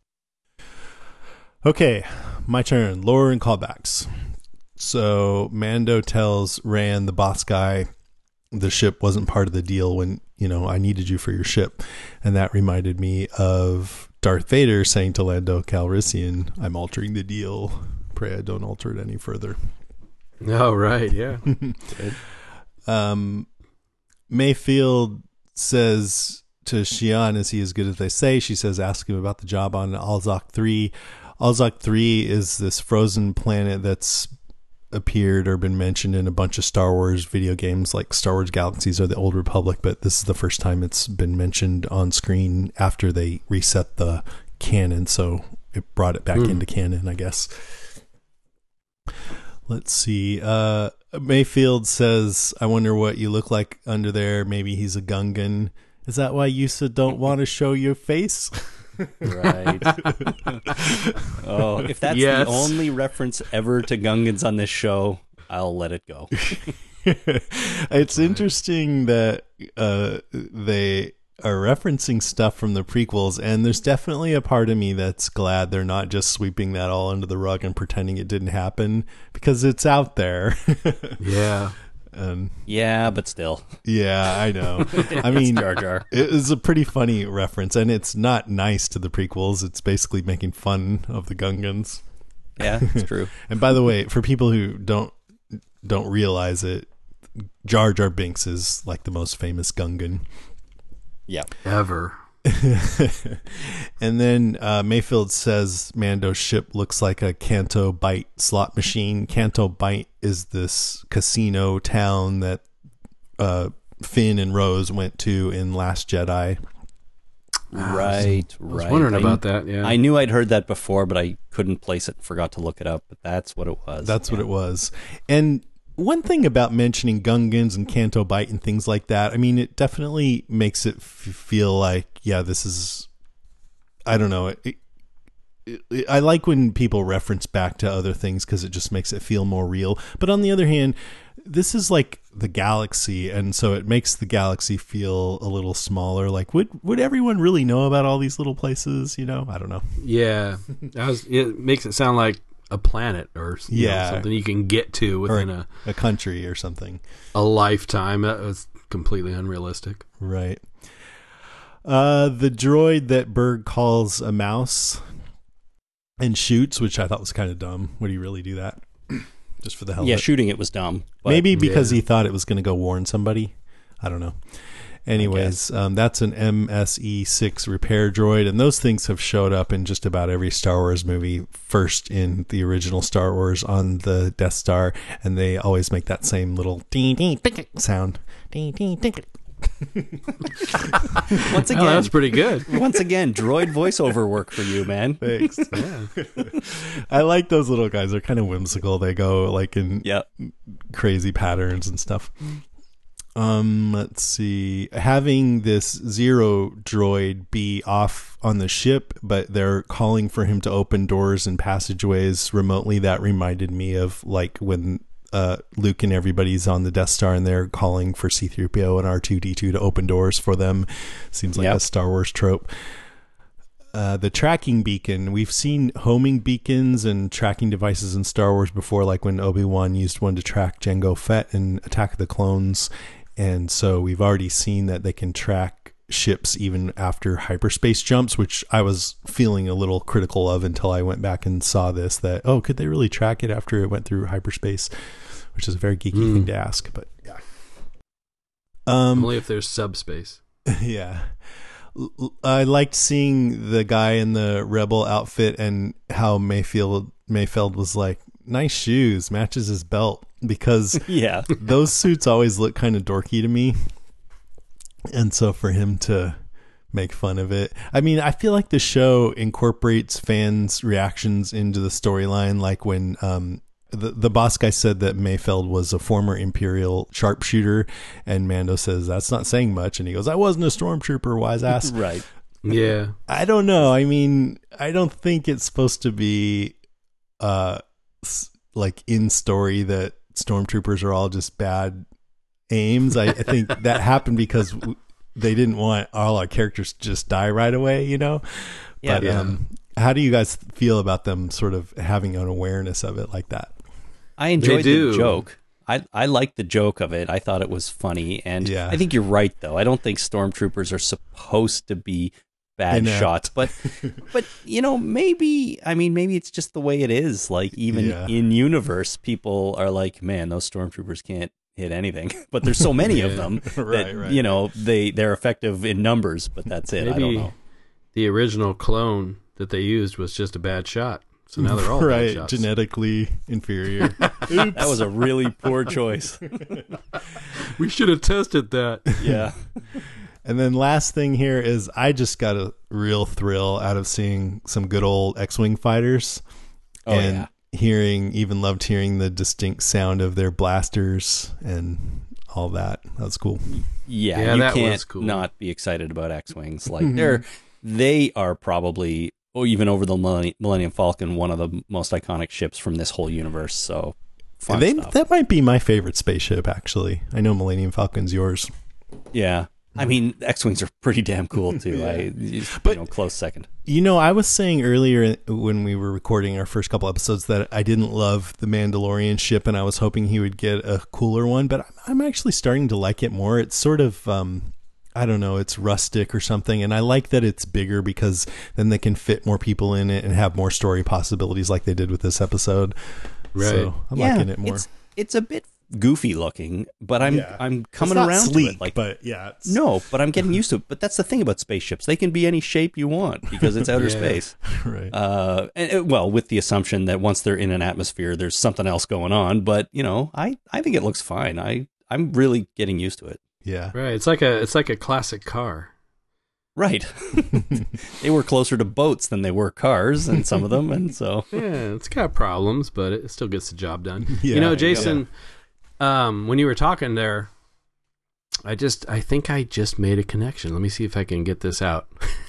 [SPEAKER 3] Okay, my turn. Lore and callbacks. So Mando tells Rand, the boss guy, the ship wasn't part of the deal when, you know, I needed you for your ship. And that reminded me of Darth Vader saying to Lando Calrissian, I'm altering the deal. Pray I don't alter it any further.
[SPEAKER 7] Oh, right. Yeah.
[SPEAKER 3] Um, Mayfield says to Xi'an, is he as good as they say? She says, ask him about the job on Alzok three. Alzok three is this frozen planet that's appeared or been mentioned in a bunch of Star Wars video games like Star Wars Galaxies or the Old Republic, but this is the first time it's been mentioned on screen after they reset the canon, so it brought it back
[SPEAKER 7] Hmm.
[SPEAKER 3] into canon, I guess. Let's see. Uh, Mayfield says, I wonder what you look like under there. Maybe he's a Gungan. Is that why you said don't want to show your face?
[SPEAKER 8] Right. Oh, if that's
[SPEAKER 7] Yes.
[SPEAKER 8] the only reference ever to Gungans on this show, I'll let it go.
[SPEAKER 3] It's interesting that uh, they are referencing stuff from the prequels, and there's definitely a part of me that's glad they're not just sweeping that all under the rug and pretending it didn't happen, because it's out there.
[SPEAKER 7] Yeah.
[SPEAKER 3] And
[SPEAKER 8] Yeah, but still.
[SPEAKER 3] yeah, I know. I mean,
[SPEAKER 8] Jar Jar.
[SPEAKER 3] it is a pretty funny reference, and it's not nice to the prequels. It's basically making fun of the Gungans.
[SPEAKER 8] Yeah, it's true.
[SPEAKER 3] And by the way, for people who don't don't realize it, Jar Jar Binks is like the most famous Gungan.
[SPEAKER 8] Yeah.
[SPEAKER 7] Ever.
[SPEAKER 3] And then uh, Mayfield says Mando's ship looks like a Canto Bight slot machine. Canto Bight is this casino town that uh, Finn and Rose went to in Last Jedi.
[SPEAKER 8] Right,
[SPEAKER 7] I was
[SPEAKER 8] right.
[SPEAKER 7] wondering
[SPEAKER 8] I-
[SPEAKER 7] about that. Yeah.
[SPEAKER 8] I knew I'd heard that before, but I couldn't place it and forgot to look it up. But that's what it was.
[SPEAKER 3] That's what it was. And one thing about mentioning Gungans and Canto Bight and things like that, I mean, it definitely makes it f- feel like, yeah, this is, I don't know. It, it, it, I like when people reference back to other things because it just makes it feel more real. But on the other hand, this is like the galaxy, and so it makes the galaxy feel a little smaller. Like, would would everyone really know about all these little places? You know, I don't know.
[SPEAKER 7] Yeah. That was, it makes it sound like a planet or you know,
[SPEAKER 3] Yeah.
[SPEAKER 7] something you can get to
[SPEAKER 3] Or
[SPEAKER 7] within
[SPEAKER 3] a,
[SPEAKER 7] a,
[SPEAKER 3] a country or something.
[SPEAKER 7] a lifetime. That was completely unrealistic.
[SPEAKER 3] Right. Uh, the droid that Berg calls a mouse and shoots, which I thought was kind of dumb. Would he really do that? Just for the hell
[SPEAKER 8] Yeah,
[SPEAKER 3] of it?
[SPEAKER 8] shooting it was dumb. But
[SPEAKER 3] Maybe because
[SPEAKER 7] Yeah.
[SPEAKER 3] he thought it was going to go warn somebody. I don't know. Anyways, um, that's an M S E six repair droid, and those things have showed up in just about every Star Wars movie. First in the original Star Wars on the Death Star, and they always make that same little ding ding ding sound. Ding ding ding.
[SPEAKER 8] Once again,
[SPEAKER 7] Oh, that's pretty good.
[SPEAKER 8] once again, droid voiceover work for you, man.
[SPEAKER 3] Thanks. I like those little guys. They're kind of whimsical. They go like in
[SPEAKER 8] Yep.
[SPEAKER 3] crazy patterns and stuff. Um, let's see. Having this Zero droid be off on the ship, but they're calling for him to open doors and passageways remotely. That reminded me of like when uh, Luke and everybody's on the Death Star and they're calling for C three P O and R two D two to open doors for them. Seems like
[SPEAKER 8] Yep.
[SPEAKER 3] a Star Wars trope. Uh, the tracking beacon. We've seen homing beacons and tracking devices in Star Wars before, like when Obi-Wan used one to track Jango Fett in Attack of the Clones. And so we've already seen that they can track ships even after hyperspace jumps, which I was feeling a little critical of until I went back and saw this, that, oh, could they really track it after it went through hyperspace? Which is a very geeky
[SPEAKER 7] Mm.
[SPEAKER 3] thing to ask, but yeah. Um,
[SPEAKER 7] Only if there's subspace.
[SPEAKER 3] yeah. L- l- I liked seeing the guy in the Rebel outfit and how Mayfield Mayfeld was like, nice shoes, matches his belt, because
[SPEAKER 8] Yeah.
[SPEAKER 3] those suits always look kind of dorky to me. And so for him to make fun of it, I mean, I feel like the show incorporates fans' reactions into the storyline. Like when um, the, the boss guy said that Mayfeld was a former Imperial sharpshooter, and Mando says, that's not saying much. And he goes, I wasn't a stormtrooper, wise ass.
[SPEAKER 8] Right.
[SPEAKER 7] Yeah.
[SPEAKER 3] I don't know. I mean, I don't think it's supposed to be uh, s- like in story that stormtroopers are all just bad aims. I, I think that happened because w- they didn't want all our characters to just die right away, you know?
[SPEAKER 8] Yeah.
[SPEAKER 3] But
[SPEAKER 7] Yeah.
[SPEAKER 3] um, how do you guys feel about them sort of having an awareness of it like that?
[SPEAKER 8] I enjoyed
[SPEAKER 7] do.
[SPEAKER 8] the joke. I I liked the joke of it. I thought it was funny, and
[SPEAKER 3] Yeah.
[SPEAKER 8] I think you're right though. I don't think stormtroopers are supposed to be bad
[SPEAKER 3] Inept.
[SPEAKER 8] shots, but but you know, maybe I mean maybe it's just the way it is. Like even
[SPEAKER 3] Yeah.
[SPEAKER 8] in universe, people are like, man, those stormtroopers can't hit anything. But there's so many of
[SPEAKER 7] Yeah.
[SPEAKER 8] them that
[SPEAKER 3] Right, right,
[SPEAKER 8] you know they they're effective in numbers, but that's it. I don't
[SPEAKER 7] Maybe
[SPEAKER 8] know.
[SPEAKER 7] the original clone that they used was just a bad shot. So now they're all bad
[SPEAKER 3] right,
[SPEAKER 7] shots.
[SPEAKER 3] genetically inferior.
[SPEAKER 8] That was a really poor choice.
[SPEAKER 7] We should have tested that.
[SPEAKER 8] Yeah.
[SPEAKER 3] And then last thing here is I just got a real thrill out of seeing some good old X-Wing fighters.
[SPEAKER 8] Oh,
[SPEAKER 3] and
[SPEAKER 8] yeah.
[SPEAKER 3] hearing, even loved hearing the distinct sound of their blasters and all that. That was cool.
[SPEAKER 8] Yeah,
[SPEAKER 7] Yeah,
[SPEAKER 8] you
[SPEAKER 7] that
[SPEAKER 8] can't
[SPEAKER 7] was cool.
[SPEAKER 8] not be excited about X-Wings. Like they're they are probably, or even over the Millennium, Millennium Falcon, one of the most iconic ships from this whole universe. So fun
[SPEAKER 3] They,
[SPEAKER 8] stuff.
[SPEAKER 3] that might be my favorite spaceship, actually. I know Millennium Falcon's yours.
[SPEAKER 8] Yeah, I mean X-Wings are pretty damn cool too.
[SPEAKER 3] Yeah.
[SPEAKER 8] I, you
[SPEAKER 3] But-
[SPEAKER 8] know, close second.
[SPEAKER 3] You know, I was saying earlier when we were recording our first couple episodes that I didn't love the Mandalorian ship and I was hoping he would get a cooler one, but I'm actually starting to like it more. It's sort of, um, I don't know, it's rustic or something. And I like that it's bigger because then they can fit more people in it and have more story possibilities like they did with this episode.
[SPEAKER 7] Right.
[SPEAKER 3] So I'm
[SPEAKER 8] yeah,
[SPEAKER 3] liking it more.
[SPEAKER 8] It's, it's a bit goofy looking, but I'm
[SPEAKER 3] Yeah.
[SPEAKER 8] I'm coming
[SPEAKER 3] It's not
[SPEAKER 8] around
[SPEAKER 3] sleek,
[SPEAKER 8] to it. Like
[SPEAKER 3] but yeah. It's,
[SPEAKER 8] no, but I'm getting used to it. But that's the thing about spaceships; they can be any shape you want because it's outer
[SPEAKER 7] Yeah.
[SPEAKER 8] space.
[SPEAKER 3] Right.
[SPEAKER 8] Uh, and uh, well, with the assumption that once they're in an atmosphere, there's something else going on. But you know, I, I think it looks fine. I I'm really getting used to it.
[SPEAKER 3] yeah.
[SPEAKER 7] Right. It's like a it's like a classic car.
[SPEAKER 8] Right. They were closer to boats than they were cars, and some of them, and so
[SPEAKER 7] Yeah, it's got problems, but it still gets the job done.
[SPEAKER 3] Yeah,
[SPEAKER 7] you know,
[SPEAKER 3] there you
[SPEAKER 7] Jason, um, when you were talking there, I just I think I just made a connection. Let me see if I can get this out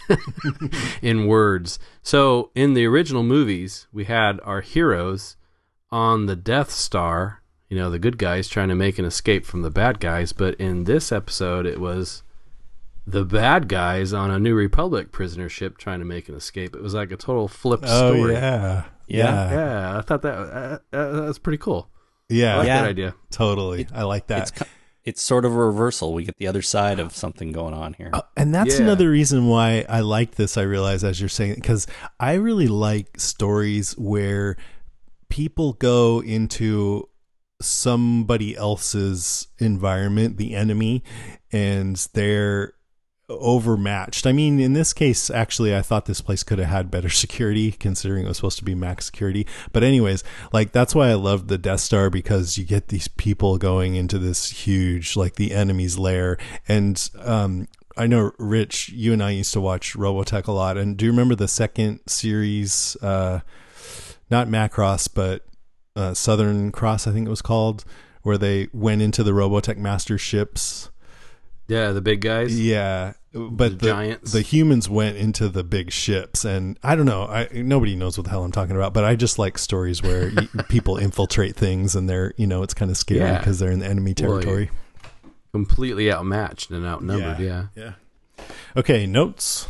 [SPEAKER 7] in words. So, in the original movies, we had our heroes on the Death Star, you know, the good guys trying to make an escape from the bad guys, but in this episode it was the bad guys on a New Republic prisoner ship trying to make an escape. It was like a total flip
[SPEAKER 3] Oh,
[SPEAKER 7] story.
[SPEAKER 3] yeah.
[SPEAKER 8] Yeah.
[SPEAKER 7] Yeah, I thought that uh, uh, that was pretty cool.
[SPEAKER 3] Yeah.
[SPEAKER 7] I like
[SPEAKER 8] Yeah.
[SPEAKER 7] that idea.
[SPEAKER 3] Totally. I like that.
[SPEAKER 8] it's ki- it's sort of a reversal. We get the other side of something going on here.
[SPEAKER 3] Uh, and that's
[SPEAKER 7] Yeah.
[SPEAKER 3] another reason why I like this, I realize, as you're saying, because I really like stories where people go into somebody else's environment, the enemy, and they're overmatched. I mean, in this case, actually, I thought this place could have had better security, considering it was supposed to be max security. But anyways, like, that's why I love the Death Star, because you get these people going into this huge, like, the enemy's lair. And um, I know, Rich, you and I used to watch Robotech a lot. And do you remember the second series, uh, not Macross, but uh, Southern Cross, I think it was called, where they went into the Robotech master ships?
[SPEAKER 7] Yeah, the big guys.
[SPEAKER 3] Yeah, but
[SPEAKER 7] the
[SPEAKER 3] the,
[SPEAKER 7] giants.
[SPEAKER 3] the humans went into the big ships, and I don't know. I nobody knows what the hell I'm talking about, but I just like stories where y- people infiltrate things, and they're, you know, it's kind of scary because
[SPEAKER 7] Yeah.
[SPEAKER 3] they're in the enemy territory.
[SPEAKER 7] Well, completely outmatched and outnumbered. Yeah.
[SPEAKER 3] yeah. Okay, notes.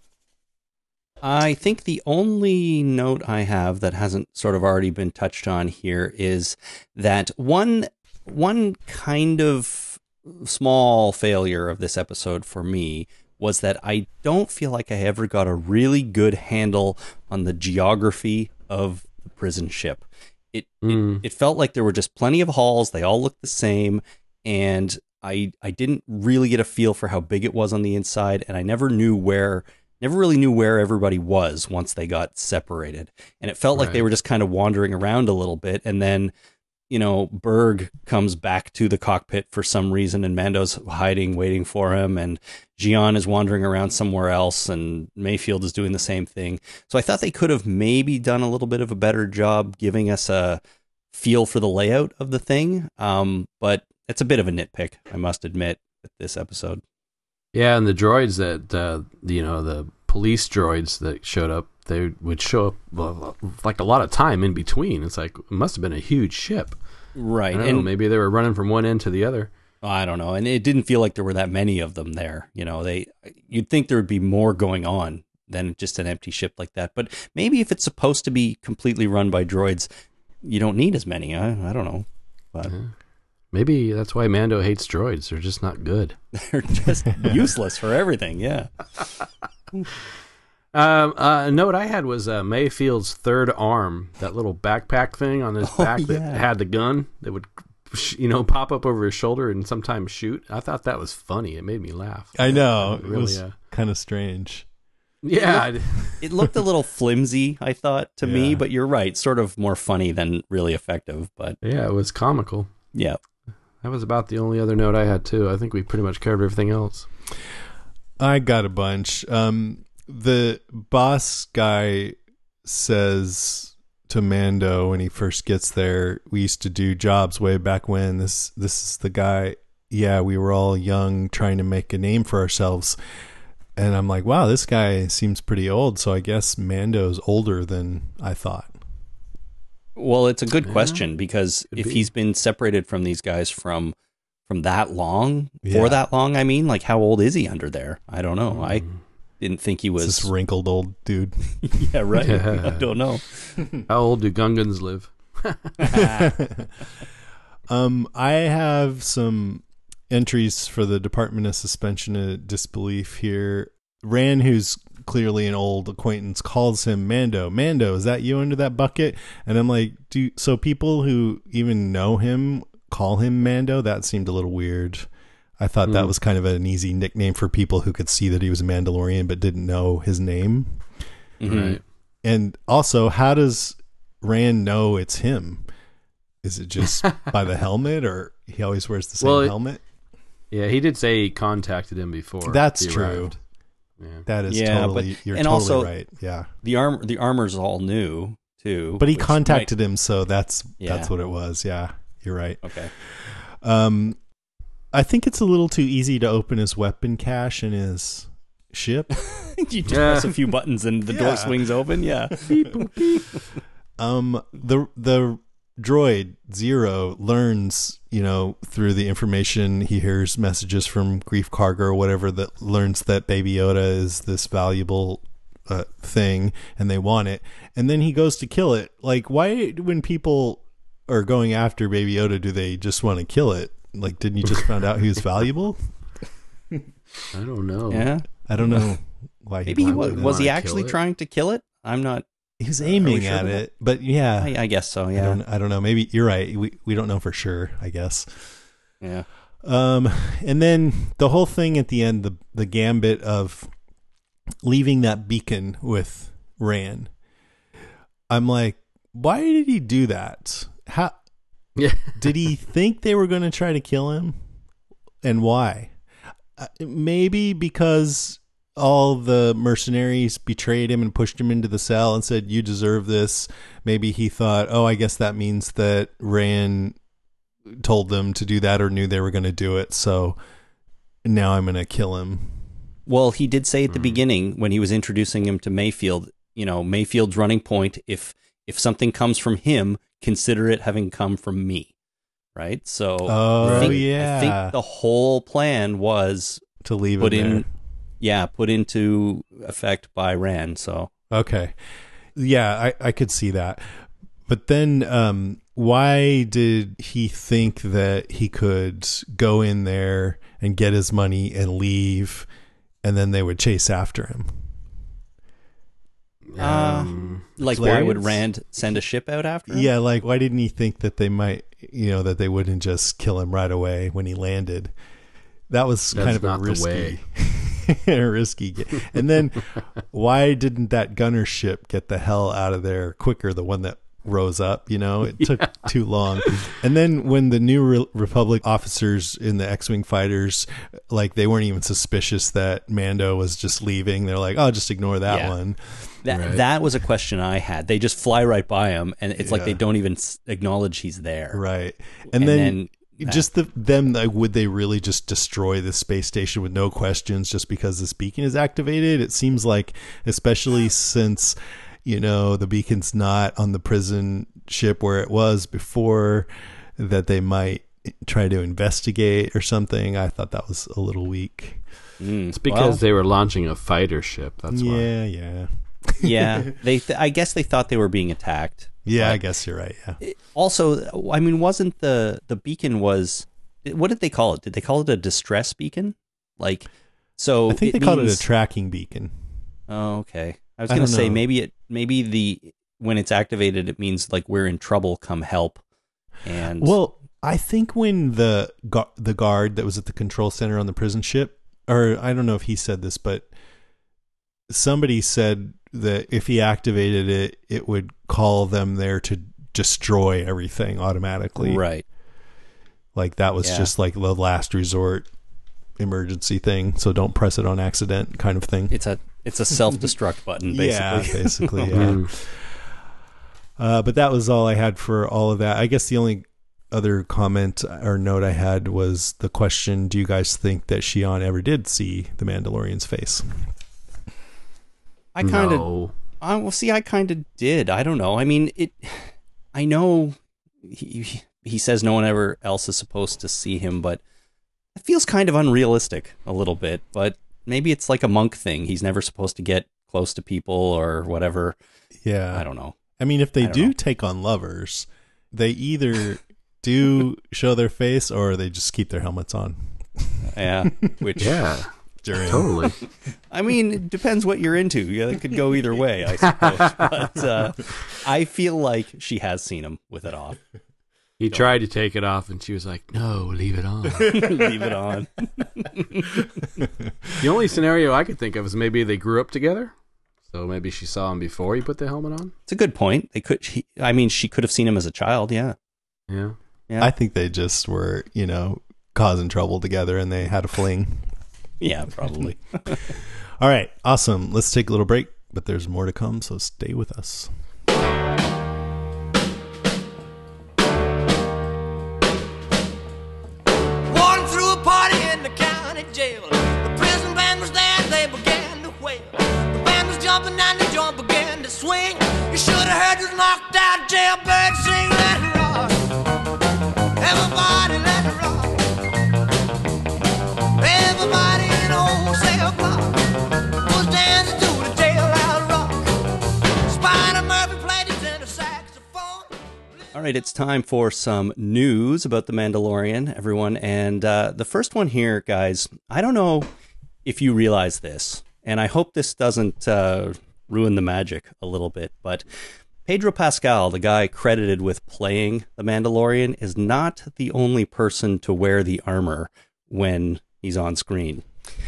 [SPEAKER 8] I think the only note I have that hasn't sort of already been touched on here is that one one kind of small failure of this episode for me was that I don't feel like I ever got a really good handle on the geography of the prison ship. It,
[SPEAKER 7] Mm.
[SPEAKER 8] it it felt like there were just plenty of halls, they all looked the same, and I I didn't really get a feel for how big it was on the inside, and I never knew where never really knew where everybody was once they got separated. And it felt like they
[SPEAKER 7] Right.
[SPEAKER 8] were just kind of wandering around a little bit, and then you know, Berg comes back to the cockpit for some reason, and Mando's hiding, waiting for him, and Gian is wandering around somewhere else, and Mayfield is doing the same thing. So I thought they could have maybe done a little bit of a better job giving us a feel for the layout of the thing, um, but it's a bit of a nitpick, I must admit, with this episode.
[SPEAKER 7] Yeah, and the droids that, uh, you know, the police droids that showed up, they would show up well, like a lot of time in between. It's like, it must have been a huge ship.
[SPEAKER 8] Right.
[SPEAKER 7] I don't
[SPEAKER 8] and
[SPEAKER 7] know, maybe they were running from one end to the other.
[SPEAKER 8] I don't know. And it didn't feel like there were that many of them there. You know, they you'd think there would be more going on than just an empty ship like that. But maybe if it's supposed to be completely run by droids, you don't need as many. I, I don't know. But
[SPEAKER 7] Yeah. Maybe that's why Mando hates droids. They're just not good.
[SPEAKER 8] they're just useless for everything. Yeah.
[SPEAKER 7] Um, uh, a note I had was uh, Mayfield's third arm, that little backpack thing on his
[SPEAKER 8] Oh,
[SPEAKER 7] back that
[SPEAKER 8] yeah.
[SPEAKER 7] had the gun that would, you know, pop up over his shoulder and sometimes shoot. I thought that was funny. It made me laugh.
[SPEAKER 3] I know. It
[SPEAKER 7] Really,
[SPEAKER 3] was
[SPEAKER 7] uh,
[SPEAKER 3] kind of strange.
[SPEAKER 7] Yeah. I-
[SPEAKER 8] It looked a little flimsy, I thought, to me,
[SPEAKER 3] Yeah.
[SPEAKER 8] but you're right. Sort of more funny than really effective. But
[SPEAKER 7] yeah, it was comical.
[SPEAKER 8] yeah.
[SPEAKER 7] That was about the only other note I had, too. I think we pretty much covered everything else.
[SPEAKER 3] I got a bunch. Um, the boss guy says to Mando when he first gets there, we used to do jobs way back when. This this is the guy. Yeah, we were all young trying to make a name for ourselves. And I'm like, wow, this guy seems pretty old. So I guess Mando's older than I thought.
[SPEAKER 8] Well, it's a good
[SPEAKER 7] Yeah,
[SPEAKER 8] question, because
[SPEAKER 7] could
[SPEAKER 8] if
[SPEAKER 7] be.
[SPEAKER 8] he's been separated from these guys from from that long,
[SPEAKER 3] Yeah.
[SPEAKER 8] for that long, I mean, like, how old is he under there? I don't know. I didn't think he
[SPEAKER 3] It's
[SPEAKER 8] was.
[SPEAKER 3] this wrinkled old dude.
[SPEAKER 8] Yeah, right. I don't know.
[SPEAKER 7] How old do Gungans live?
[SPEAKER 3] um, I have some entries for the Department of Suspension of Disbelief here. Rand, who's clearly an old acquaintance, calls him Mando. Mando, is that you under that bucket? And I'm like, do so people who even know him call him Mando? That seemed a little weird. I thought that
[SPEAKER 7] Mm.
[SPEAKER 3] was kind of an easy nickname for people who could see that he was a Mandalorian but didn't know his name.
[SPEAKER 8] Mhm.
[SPEAKER 7] Right.
[SPEAKER 3] And also, how does Rand know it's him? Is it just by the helmet, or he always wears the same
[SPEAKER 7] Well, it-
[SPEAKER 3] helmet?
[SPEAKER 7] Yeah, he did say he contacted him before.
[SPEAKER 3] That's
[SPEAKER 7] he
[SPEAKER 3] true.
[SPEAKER 7] arrived. Yeah.
[SPEAKER 3] That is
[SPEAKER 8] Yeah,
[SPEAKER 3] totally,
[SPEAKER 8] but-
[SPEAKER 3] you're
[SPEAKER 8] and
[SPEAKER 3] totally
[SPEAKER 8] also-
[SPEAKER 3] right. Yeah.
[SPEAKER 8] The arm, the armor's all new too.
[SPEAKER 3] But he
[SPEAKER 8] which
[SPEAKER 3] contacted him, so that's
[SPEAKER 8] Yeah.
[SPEAKER 3] that's what it was. Yeah, you're right.
[SPEAKER 8] might- Okay.
[SPEAKER 3] Um, I think it's a little too easy to open his weapon cache in his ship.
[SPEAKER 8] You just
[SPEAKER 7] Yeah.
[SPEAKER 8] press a few buttons and the door
[SPEAKER 3] Yeah.
[SPEAKER 8] swings open. Yeah.
[SPEAKER 3] Um, the the droid Zero learns, you know, through the information he hears, messages from Grief Karga or whatever, that learns that Baby Yoda is this valuable uh, thing and they want it, and then he goes to kill it. Like, why, when people are going after Baby Yoda, do they just want to kill it? Like, didn't you just find out he was valuable?
[SPEAKER 7] I don't know.
[SPEAKER 8] Yeah.
[SPEAKER 3] I don't know why.
[SPEAKER 8] Maybe he
[SPEAKER 7] why
[SPEAKER 8] was.
[SPEAKER 7] would they
[SPEAKER 8] Was he
[SPEAKER 7] wanna
[SPEAKER 8] actually
[SPEAKER 7] kill it?
[SPEAKER 8] trying to kill it? I'm not.
[SPEAKER 3] he was aiming
[SPEAKER 8] sure
[SPEAKER 3] at
[SPEAKER 8] about
[SPEAKER 3] it, but yeah,
[SPEAKER 8] I, I guess so.
[SPEAKER 3] I
[SPEAKER 8] Yeah.
[SPEAKER 3] don't, I don't know. Maybe you're right. We we don't know for sure, I guess.
[SPEAKER 8] Yeah.
[SPEAKER 3] Um, and then the whole thing at the end, the the gambit of leaving that beacon with Rand. I'm like, why did he do that? How?
[SPEAKER 7] Yeah.
[SPEAKER 3] Did he think they were going to try to kill him? And why? Uh, maybe because all the mercenaries betrayed him and pushed him into the cell and said, you deserve this. Maybe he thought, oh, I guess that means that Rand told them to do that or knew they were going to do it. So now I'm going to kill him.
[SPEAKER 8] Well, he did say at the
[SPEAKER 3] Hmm.
[SPEAKER 8] beginning when he was introducing him to Mayfield, you know, Mayfield's running point, if if something comes from him, consider it having come from me. Right? So
[SPEAKER 3] Oh,
[SPEAKER 8] I think,
[SPEAKER 3] yeah.
[SPEAKER 8] I think the whole plan was
[SPEAKER 3] To leave
[SPEAKER 8] put
[SPEAKER 3] him
[SPEAKER 8] in
[SPEAKER 3] there.
[SPEAKER 8] yeah, put into effect by Rand. So
[SPEAKER 3] Okay. Yeah, I, I could see that. But then um, why did he think that he could go in there and get his money and leave and then they would chase after him?
[SPEAKER 7] Um,
[SPEAKER 8] like why would
[SPEAKER 3] Clarence?
[SPEAKER 8] Rand send a ship out after him?
[SPEAKER 3] Yeah, like why didn't he think that they might, you know, that they wouldn't just kill him right away when he landed? That was
[SPEAKER 7] That's
[SPEAKER 3] kind of
[SPEAKER 7] not
[SPEAKER 3] a
[SPEAKER 7] the
[SPEAKER 3] risky,
[SPEAKER 7] way.
[SPEAKER 3] a risky. Ga- and then why didn't that gunner ship get the hell out of there quicker? The one that rose up, you know, it took too long. And then when the new Re- Republic officers in the X-wing fighters, like they weren't even suspicious that Mando was just leaving. They're like, oh, just ignore that
[SPEAKER 8] Yeah.
[SPEAKER 3] one.
[SPEAKER 8] That
[SPEAKER 7] Right.
[SPEAKER 8] that was a question I had. They just fly right by him, and it's like
[SPEAKER 3] Yeah.
[SPEAKER 8] they don't even s- acknowledge he's there.
[SPEAKER 3] Right. And,
[SPEAKER 8] And
[SPEAKER 3] then,
[SPEAKER 8] then
[SPEAKER 3] just the them, like, would they really just destroy the space station with no questions just because this beacon is activated? It seems like, especially since, you know, the beacon's not on the prison ship where it was before, that they might try to investigate or something. I thought that was a little weak.
[SPEAKER 8] Mm,
[SPEAKER 7] it's because
[SPEAKER 8] well,
[SPEAKER 7] they were launching a fighter ship. That's why.
[SPEAKER 3] yeah, yeah.
[SPEAKER 8] yeah, they. Th- I guess they thought they were being attacked.
[SPEAKER 3] Yeah,
[SPEAKER 8] But
[SPEAKER 3] I guess you're right. Yeah.
[SPEAKER 8] it- also, I mean, wasn't the the beacon was? What did they call it? Did they call it a distress beacon? Like, so
[SPEAKER 3] I think
[SPEAKER 8] it
[SPEAKER 3] they called it
[SPEAKER 8] means-
[SPEAKER 3] a tracking beacon.
[SPEAKER 8] Oh, okay. I was
[SPEAKER 3] I
[SPEAKER 8] gonna
[SPEAKER 3] don't
[SPEAKER 8] say
[SPEAKER 3] know.
[SPEAKER 8] maybe it maybe the when it's activated, it means like we're in trouble. Come help. And
[SPEAKER 3] Well, I think when the gu- the guard that was at the control center on the prison ship, or I don't know if he said this, but somebody said that if he activated it, it would call them there to destroy everything automatically.
[SPEAKER 8] right.
[SPEAKER 3] Like that was
[SPEAKER 8] Yeah.
[SPEAKER 3] just like the last resort emergency thing. So don't press it on accident kind of thing.
[SPEAKER 8] It's a it's a self destruct button basically.
[SPEAKER 3] Yeah, basically. Yeah.
[SPEAKER 7] Mm.
[SPEAKER 3] Uh, but that was all I had for all of that. I guess the only other comment or note I had was the question: do you guys think that Shion ever did see the Mandalorian's face?
[SPEAKER 8] I kind of
[SPEAKER 7] No.
[SPEAKER 8] I well, see, I kind of did. I don't know. I mean, it. I know he he says no one ever else is supposed to see him, but it feels kind of unrealistic a little bit. But maybe it's like a monk thing. He's never supposed to get close to people or whatever.
[SPEAKER 3] Yeah,
[SPEAKER 8] I don't know.
[SPEAKER 3] I mean, if they
[SPEAKER 8] I don't
[SPEAKER 3] do
[SPEAKER 8] know.
[SPEAKER 3] take on lovers, they either do show their face or they just keep their helmets on
[SPEAKER 8] Yeah, which
[SPEAKER 7] Yeah.
[SPEAKER 3] during.
[SPEAKER 7] Totally.
[SPEAKER 8] I mean, it depends what you're into. Yeah, it could go either way, I suppose. But uh, I feel like she has seen him with it off.
[SPEAKER 7] He tried to take it off, and she was like, "No, leave it on."
[SPEAKER 8] Leave it on.
[SPEAKER 7] The only scenario I could think of is maybe they grew up together, so maybe she saw him before he put the helmet on.
[SPEAKER 8] It's a good point. They could. She, I mean, she could have seen him as a child. Yeah.
[SPEAKER 7] Yeah.
[SPEAKER 8] Yeah.
[SPEAKER 3] I think they just were, you know, causing trouble together and they had a fling.
[SPEAKER 8] Yeah, probably.
[SPEAKER 3] All right, awesome. Let's take a little break, but there's more to come, so stay with us.
[SPEAKER 6] Walking through a party in the county jail. The prison band was there, they began to wail. The band was jumping and the joint began to swing. You should have heard this knocked out jailbird sing. Let it rock. Everybody let it rock. Everybody in the whole cell block was dancing to the jailhouse rock. Spider Murphy played his tenor saxophone.
[SPEAKER 8] All right, it's time for some news about The Mandalorian, everyone. And uh, the first one here, guys, I don't know if you realize this, and I hope this doesn't uh, ruin the magic a little bit, but Pedro Pascal, the guy credited with playing the Mandalorian, is not the only person to wear the armor when he's on screen.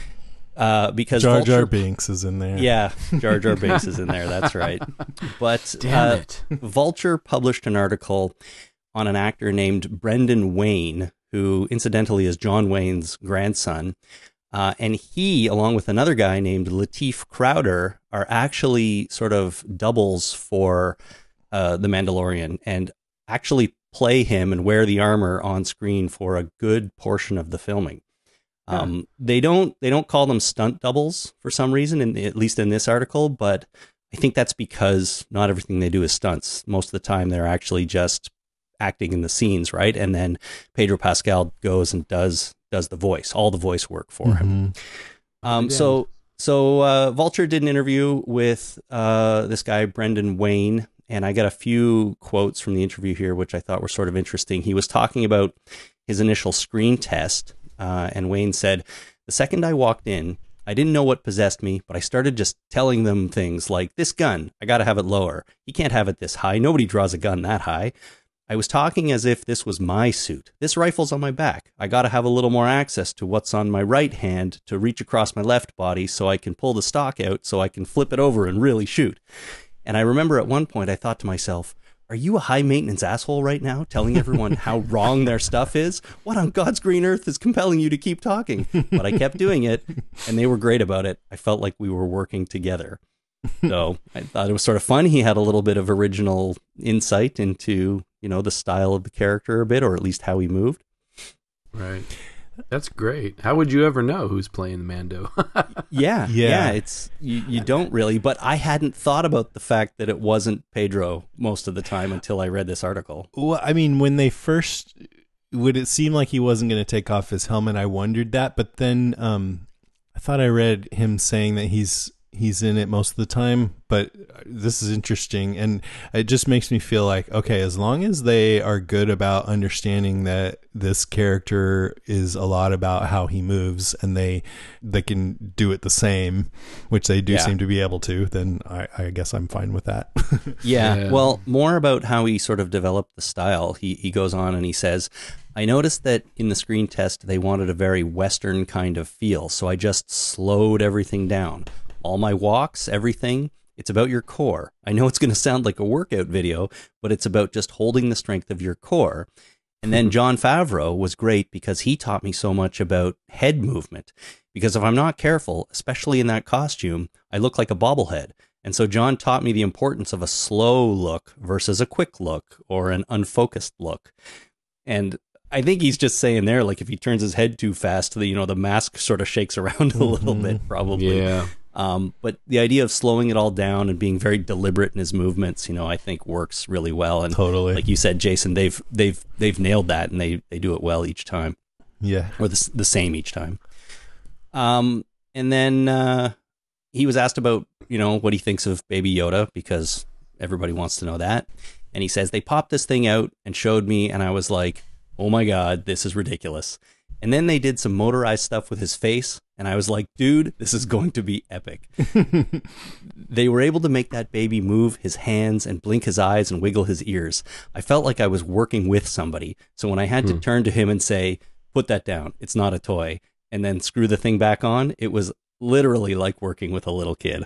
[SPEAKER 8] Uh, because
[SPEAKER 3] Jar
[SPEAKER 8] Vulture,
[SPEAKER 3] Jar Binks is in there.
[SPEAKER 8] Yeah, Jar Jar Binks is in there. That's right. But
[SPEAKER 7] Damn
[SPEAKER 8] uh,
[SPEAKER 7] it.
[SPEAKER 8] Vulture published an article on an actor named Brendan Wayne, who incidentally is John Wayne's grandson. Uh, and he, along with another guy named Lateef Crowder, are actually sort of doubles for uh, the Mandalorian and actually play him and wear the armor on screen for a good portion of the filming. Um, huh. They don't they don't call them stunt doubles for some reason, in, at least in this article, but I think that's because not everything they do is stunts. Most of the time, they're actually just acting in the scenes, right? And then Pedro Pascal goes and does does the voice, all the voice work for mm-hmm. him. Um, so so uh, Vulture did an interview with uh, this guy, Brendan Wayne, and I got a few quotes from the interview here, which I thought were sort of interesting. He was talking about his initial screen test, uh, and Wayne said, "The second I walked in, I didn't know what possessed me, but I started just telling them things like, this gun, I got to have it lower. You can't have it this high. Nobody draws a gun that high. I was talking as if this was my suit. This rifle's on my back. I got to have a little more access to what's on my right hand to reach across my left body so I can pull the stock out so I can flip it over and really shoot." And I remember at one point I thought to myself, are you a high-maintenance asshole right now telling everyone how wrong their stuff is? What on God's green earth is compelling you to keep talking? But I kept doing it, and they were great about it. I felt like we were working together. So I thought it was sort of fun. He had a little bit of original insight into, you know, the style of the character a bit, or at least how he moved.
[SPEAKER 7] Right. That's great. How would you ever know who's playing the Mando?
[SPEAKER 8] yeah, yeah.
[SPEAKER 3] Yeah.
[SPEAKER 8] It's you, you don't really, but I hadn't thought about the fact that it wasn't Pedro most of the time until I read this article.
[SPEAKER 3] Well, I mean, when they first, would it seem like he wasn't going to take off his helmet? I wondered that, but then um, I thought I read him saying that he's he's in it most of the time, but this is interesting, and it just makes me feel like, okay, as long as they are good about understanding that this character is a lot about how he moves, and they they can do it the same, which they do
[SPEAKER 8] yeah.
[SPEAKER 3] seem to be able to, then I, I guess I'm fine with that.
[SPEAKER 8] yeah.
[SPEAKER 7] yeah.
[SPEAKER 8] Well, more about how he sort of developed the style. He he goes on and he says, I noticed that in the screen test, they wanted a very Western kind of feel, so I just slowed everything down. All my walks, everything, it's about your core. I know it's going to sound like a workout video, but it's about just holding the strength of your core. And then Jon Favreau was great because he taught me so much about head movement. Because if I'm not careful, especially in that costume, I look like a bobblehead. And so John taught me the importance of a slow look versus a quick look or an unfocused look. And I think he's just saying there, like if he turns his head too fast, the, you know, the mask sort of shakes around a little
[SPEAKER 3] Mm-hmm.
[SPEAKER 8] bit, probably.
[SPEAKER 7] Yeah.
[SPEAKER 8] Um, but the idea of slowing it all down and being very deliberate in his movements, you know, I think works really well. And
[SPEAKER 3] Totally.
[SPEAKER 8] like you said, Jason, they've they've they've nailed that, and they they do it well each time,
[SPEAKER 3] Yeah.
[SPEAKER 8] or the the same each time. Um, and then uh, he was asked about, you know, what he thinks of Baby Yoda, because everybody wants to know that. And he says, they popped this thing out and showed me, and I was like, oh my God, this is ridiculous. And then they did some motorized stuff with his face, and I was like, dude, this is going to be epic. They were able to make that baby move his hands and blink his eyes and wiggle his ears. I felt like I was working with somebody. So when I had to
[SPEAKER 7] Hmm.
[SPEAKER 8] turn to him and say, put that down, it's not a toy, and then screw the thing back on, it was literally like working with a little kid.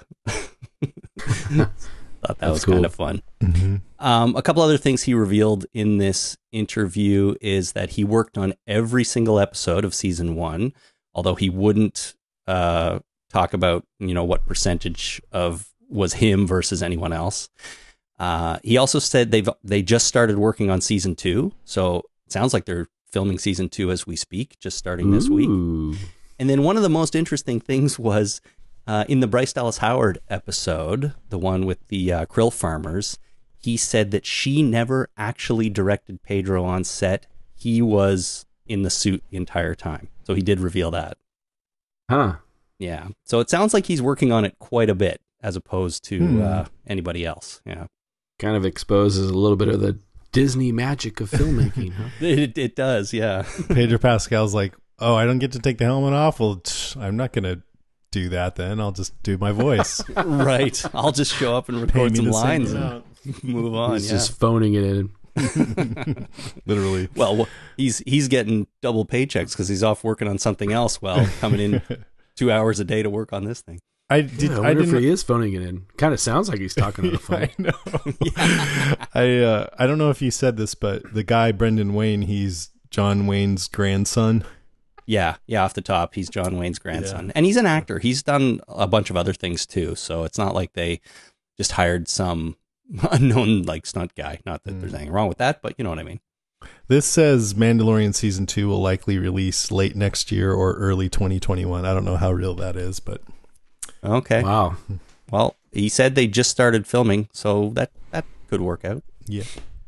[SPEAKER 8] Thought that
[SPEAKER 7] That's
[SPEAKER 8] was
[SPEAKER 7] cool.
[SPEAKER 8] kind of fun.
[SPEAKER 3] Mm-hmm.
[SPEAKER 8] Um, a couple other things he revealed in this interview is that he worked on every single episode of season one, although he wouldn't uh, talk about, you know, what percentage of was him versus anyone else. Uh, he also said they've they just started working on season two, so it sounds like they're filming season two as we speak, just starting this week.
[SPEAKER 7] Ooh.
[SPEAKER 8] And then one of the most interesting things was uh, in the Bryce Dallas Howard episode, the one with the uh, krill farmers, he said that she never actually directed Pedro on set. He was in the suit the entire time. So he did reveal that.
[SPEAKER 7] Huh.
[SPEAKER 8] Yeah. So it sounds like he's working on it quite a bit as opposed to
[SPEAKER 3] Hmm.
[SPEAKER 8] uh, anybody else. Yeah.
[SPEAKER 7] Kind of exposes a little bit of the Disney magic of filmmaking, huh?
[SPEAKER 8] It, it does. Yeah.
[SPEAKER 3] Pedro Pascal's like, oh, I don't get to take the helmet off? Well, tch, I'm not going to do that then. I'll just do my voice.
[SPEAKER 8] Right. I'll just show up and record
[SPEAKER 3] me
[SPEAKER 8] some
[SPEAKER 3] to sing
[SPEAKER 8] lines
[SPEAKER 3] it
[SPEAKER 8] and move on.
[SPEAKER 7] He's
[SPEAKER 8] yeah.
[SPEAKER 7] just phoning it in.
[SPEAKER 3] Literally.
[SPEAKER 8] Well, he's he's getting double paychecks because he's off working on something else while coming in two hours a day to work on this thing.
[SPEAKER 3] I did.
[SPEAKER 7] Yeah, I
[SPEAKER 3] I
[SPEAKER 7] wonder
[SPEAKER 3] didn't.
[SPEAKER 7] if he is phoning it in. Kind of sounds like he's talking on the phone.
[SPEAKER 3] I know. I uh, I don't know if you said this, but the guy Brendan Wayne, he's John Wayne's grandson.
[SPEAKER 8] Yeah, yeah, off the top, he's John Wayne's grandson. Yeah. And he's an actor. He's done a bunch of other things too, so it's not like they just hired some unknown like stunt guy. Not that mm. there's anything wrong with that, but you know what I mean.
[SPEAKER 3] This says Mandalorian season two will likely release late next year or early twenty twenty-one. I don't know how real that is, but
[SPEAKER 8] okay.
[SPEAKER 7] Wow.
[SPEAKER 8] Well, he said they just started filming, so that that could work out.
[SPEAKER 3] Yeah.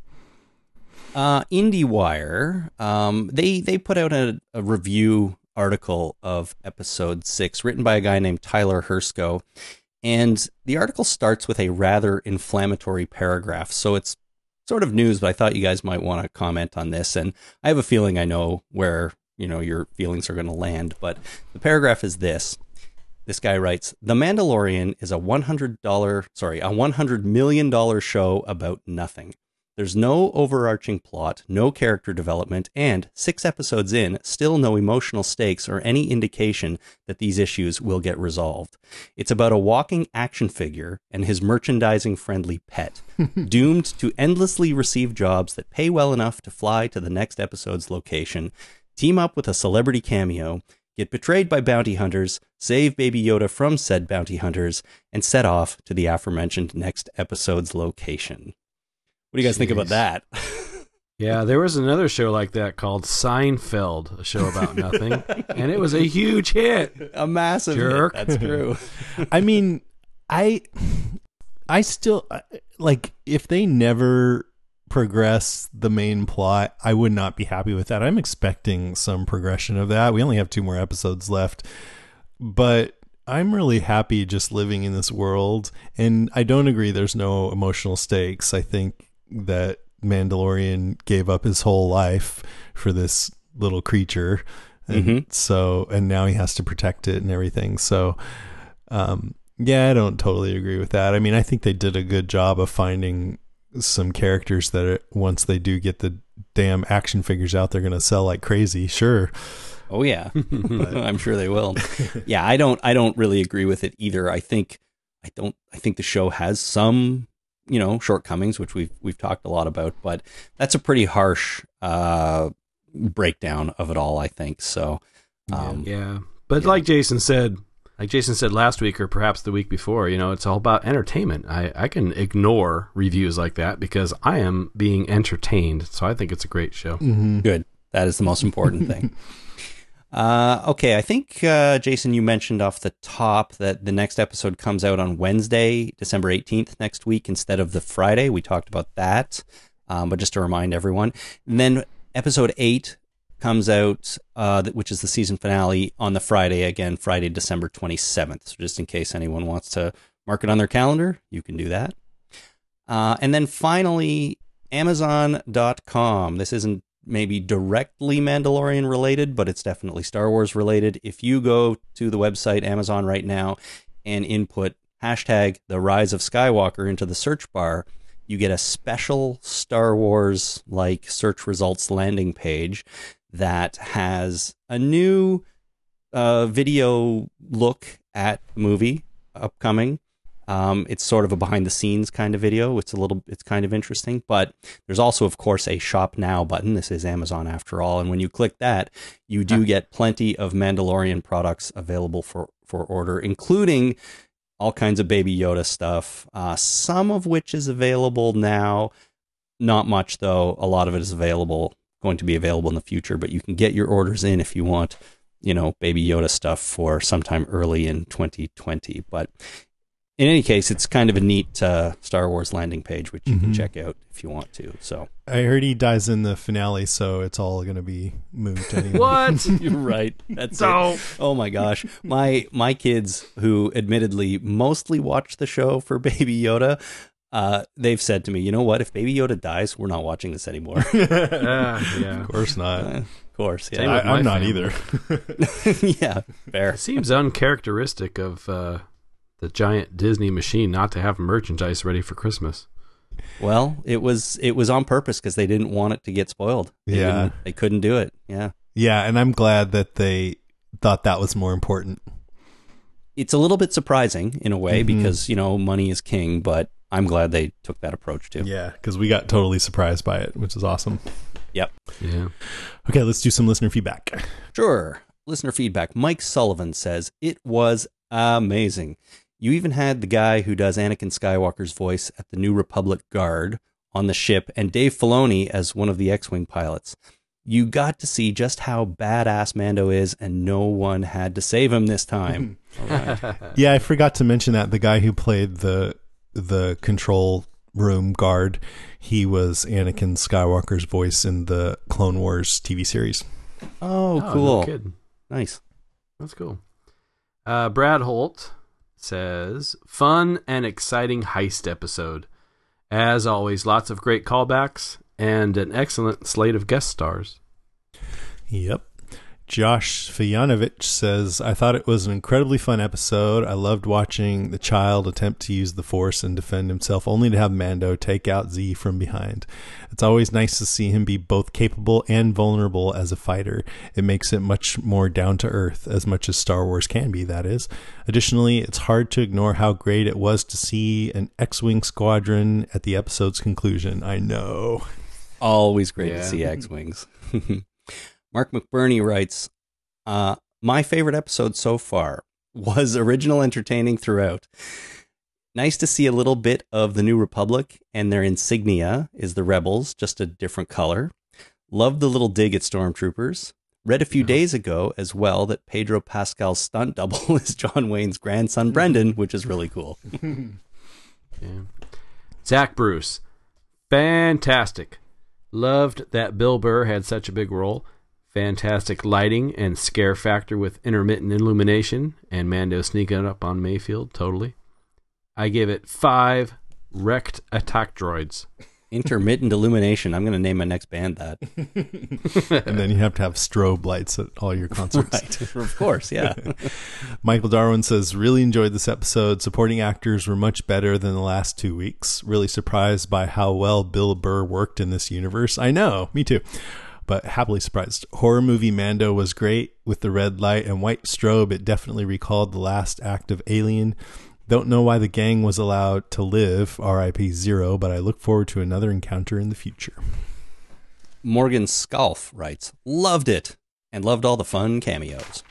[SPEAKER 8] Uh, IndieWire, um, they they put out a, a review article of episode six, written by a guy named Tyler Hersko, and the article starts with a rather inflammatory paragraph. So it's sort of news, but I thought you guys might want to comment on this. And I have a feeling I know where you know your feelings are going to land. But the paragraph is this: this guy writes, "The Mandalorian is a one hundred dollar, sorry, a one hundred million dollar show about nothing. There's no overarching plot, no character development, and six episodes in, still no emotional stakes or any indication that these issues will get resolved. It's about a walking action figure and his merchandising-friendly pet, doomed to endlessly receive jobs that pay well enough to fly to the next episode's location, team up with a celebrity cameo, get betrayed by bounty hunters, save Baby Yoda from said bounty hunters, and set off to the aforementioned next episode's location." What do you guys Jeez. think about that?
[SPEAKER 7] Yeah, there was another show like that called Seinfeld, a show about nothing, and it was a huge hit.
[SPEAKER 8] A massive
[SPEAKER 7] jerk.
[SPEAKER 8] hit. That's true.
[SPEAKER 3] I mean, I, I still, like, if they never progress the main plot, I would not be happy with that. I'm expecting some progression of that. We only have two more episodes left, but I'm really happy just living in this world. And I don't agree there's no emotional stakes. I think that Mandalorian gave up his whole life for this little creature, and mm-hmm. so and now he has to protect it and everything. So um yeah, I don't totally agree with that. I mean, I think they did a good job of finding some characters that are, once they do get the damn action figures out, they're going to sell like crazy. Sure.
[SPEAKER 8] Oh yeah. I'm sure they will. Yeah, I don't I don't really agree with it either. I think I don't I think the show has some, you know, shortcomings, which we've we've talked a lot about, but that's a pretty harsh uh, breakdown of it all, I think. So, um,
[SPEAKER 7] yeah. But
[SPEAKER 8] yeah.
[SPEAKER 7] like Jason said, like Jason said last week, or perhaps the week before, you know, it's all about entertainment. I, I can ignore reviews like that because I am being entertained. So I think it's a great show.
[SPEAKER 8] Mm-hmm. Good. That is the most important thing. Uh, okay, I think, uh, Jason, you mentioned off the top that the next episode comes out on Wednesday, December eighteenth next week instead of the Friday. We talked about that, um, but just to remind everyone. And then episode eight comes out, uh, which is the season finale, on the Friday, again, Friday, December twenty-seventh. So just in case anyone wants to mark it on their calendar, you can do that. Uh, and then finally, Amazon dot com. This isn't maybe directly Mandalorian related, but it's definitely Star Wars related. If you go to the website Amazon right now and input hashtag the rise of Skywalker into the search bar, you get a special Star Wars like search results landing page that has a new uh, video look at the movie upcoming. Um, it's sort of a behind the scenes kind of video. It's a little, it's kind of interesting, but there's also, of course, a shop now button. This is Amazon after all. And when you click that, you do get plenty of Mandalorian products available for, for order, including all kinds of Baby Yoda stuff, uh, some of which is available now. Not much, though. A lot of it is available, going to be available in the future, but you can get your orders in if you want, you know, Baby Yoda stuff for sometime early in twenty twenty. But in any case, it's kind of a neat uh, Star Wars landing page, which you mm-hmm. can check out if you want to. So
[SPEAKER 3] I heard he dies in the finale, so it's all going to be moved anyway.
[SPEAKER 7] What?
[SPEAKER 8] You're right. That's no. it. Oh my gosh, my my kids, who admittedly mostly watch the show for Baby Yoda, uh, they've said to me, "You know what? If Baby Yoda dies, we're not watching this anymore."
[SPEAKER 7] uh, yeah,
[SPEAKER 3] of course not.
[SPEAKER 8] Uh, of course. Yeah,
[SPEAKER 7] Same with
[SPEAKER 3] I, I'm
[SPEAKER 7] my
[SPEAKER 3] not
[SPEAKER 7] family.
[SPEAKER 3] either.
[SPEAKER 8] yeah, fair.
[SPEAKER 7] It seems uncharacteristic of uh, the giant Disney machine not to have merchandise ready for Christmas.
[SPEAKER 8] Well, it was it was on purpose because they didn't want it to get spoiled. They
[SPEAKER 3] Yeah.
[SPEAKER 8] didn't- they couldn't do it. Yeah,
[SPEAKER 3] Yeah, and I'm glad that they thought that was more important.
[SPEAKER 8] it's a little bit surprising in a way
[SPEAKER 3] Mhm.
[SPEAKER 8] because you know money is king, but I'm glad they took that approach too.
[SPEAKER 3] Yeah, because we got totally surprised by it, which is awesome.
[SPEAKER 8] Yep.
[SPEAKER 7] Yeah.
[SPEAKER 3] Okay, let's do some listener feedback.
[SPEAKER 8] Sure. Listener feedback. Mike Sullivan says, it was amazing. You even had the guy who does Anakin Skywalker's voice at the New Republic Guard on the ship and Dave Filoni as one of the X-Wing pilots. You got to see just how badass Mando is, and no one had to save him this time. All right.
[SPEAKER 3] Yeah, I forgot to mention that the guy who played the the control room guard, he was Anakin Skywalker's voice in the Clone Wars T V series.
[SPEAKER 8] Oh,
[SPEAKER 7] Oh,
[SPEAKER 8] cool.
[SPEAKER 7] no kidding.
[SPEAKER 8] Nice.
[SPEAKER 7] That's cool. Uh, Brad Holt says, fun and exciting heist episode. As always, lots of great callbacks and an excellent slate of guest stars.
[SPEAKER 3] Yep. Josh Fijanovich says, I thought it was an incredibly fun episode. I loved watching the child attempt to use the Force and defend himself, only to have Mando take out Z from behind. It's always nice to see him be both capable and vulnerable as a fighter. It makes it much more down to earth, as much as Star Wars can be, that is. Additionally, it's hard to ignore how great it was to see an X-Wing squadron at the episode's conclusion. I know.
[SPEAKER 8] Always great
[SPEAKER 7] Yeah.
[SPEAKER 8] to see X-Wings. Mark McBurney writes, uh, my favorite episode so far was original entertaining throughout. Nice to see a little bit of the New Republic, and their insignia is the Rebels, just a different color. Loved the little dig at Stormtroopers. Read a few days ago as well that Pedro Pascal's stunt double is John Wayne's grandson Brendan, which is really cool.
[SPEAKER 7] Yeah. Zach Bruce, fantastic. Loved that Bill Burr had such a big role. Fantastic lighting and scare factor with intermittent illumination and Mando sneaking up on Mayfield. Totally. I give it five wrecked attack droids.
[SPEAKER 8] Intermittent illumination. I'm going to name my next band that.
[SPEAKER 3] And then you have to have strobe lights at all your concerts.
[SPEAKER 8] Right. Of course, yeah.
[SPEAKER 3] Michael Darwin says, really enjoyed this episode. Supporting actors were much better than the last two weeks. Really surprised by how well Bill Burr worked in this universe. I know, me too. But happily surprised. Horror movie Mando was great with the red light and white strobe. It definitely recalled the last act of Alien. Don't know why the gang was allowed to live, R I P Zero, but I look forward to another encounter in the future.
[SPEAKER 8] Morgan Skalf writes, loved it and loved all the fun cameos.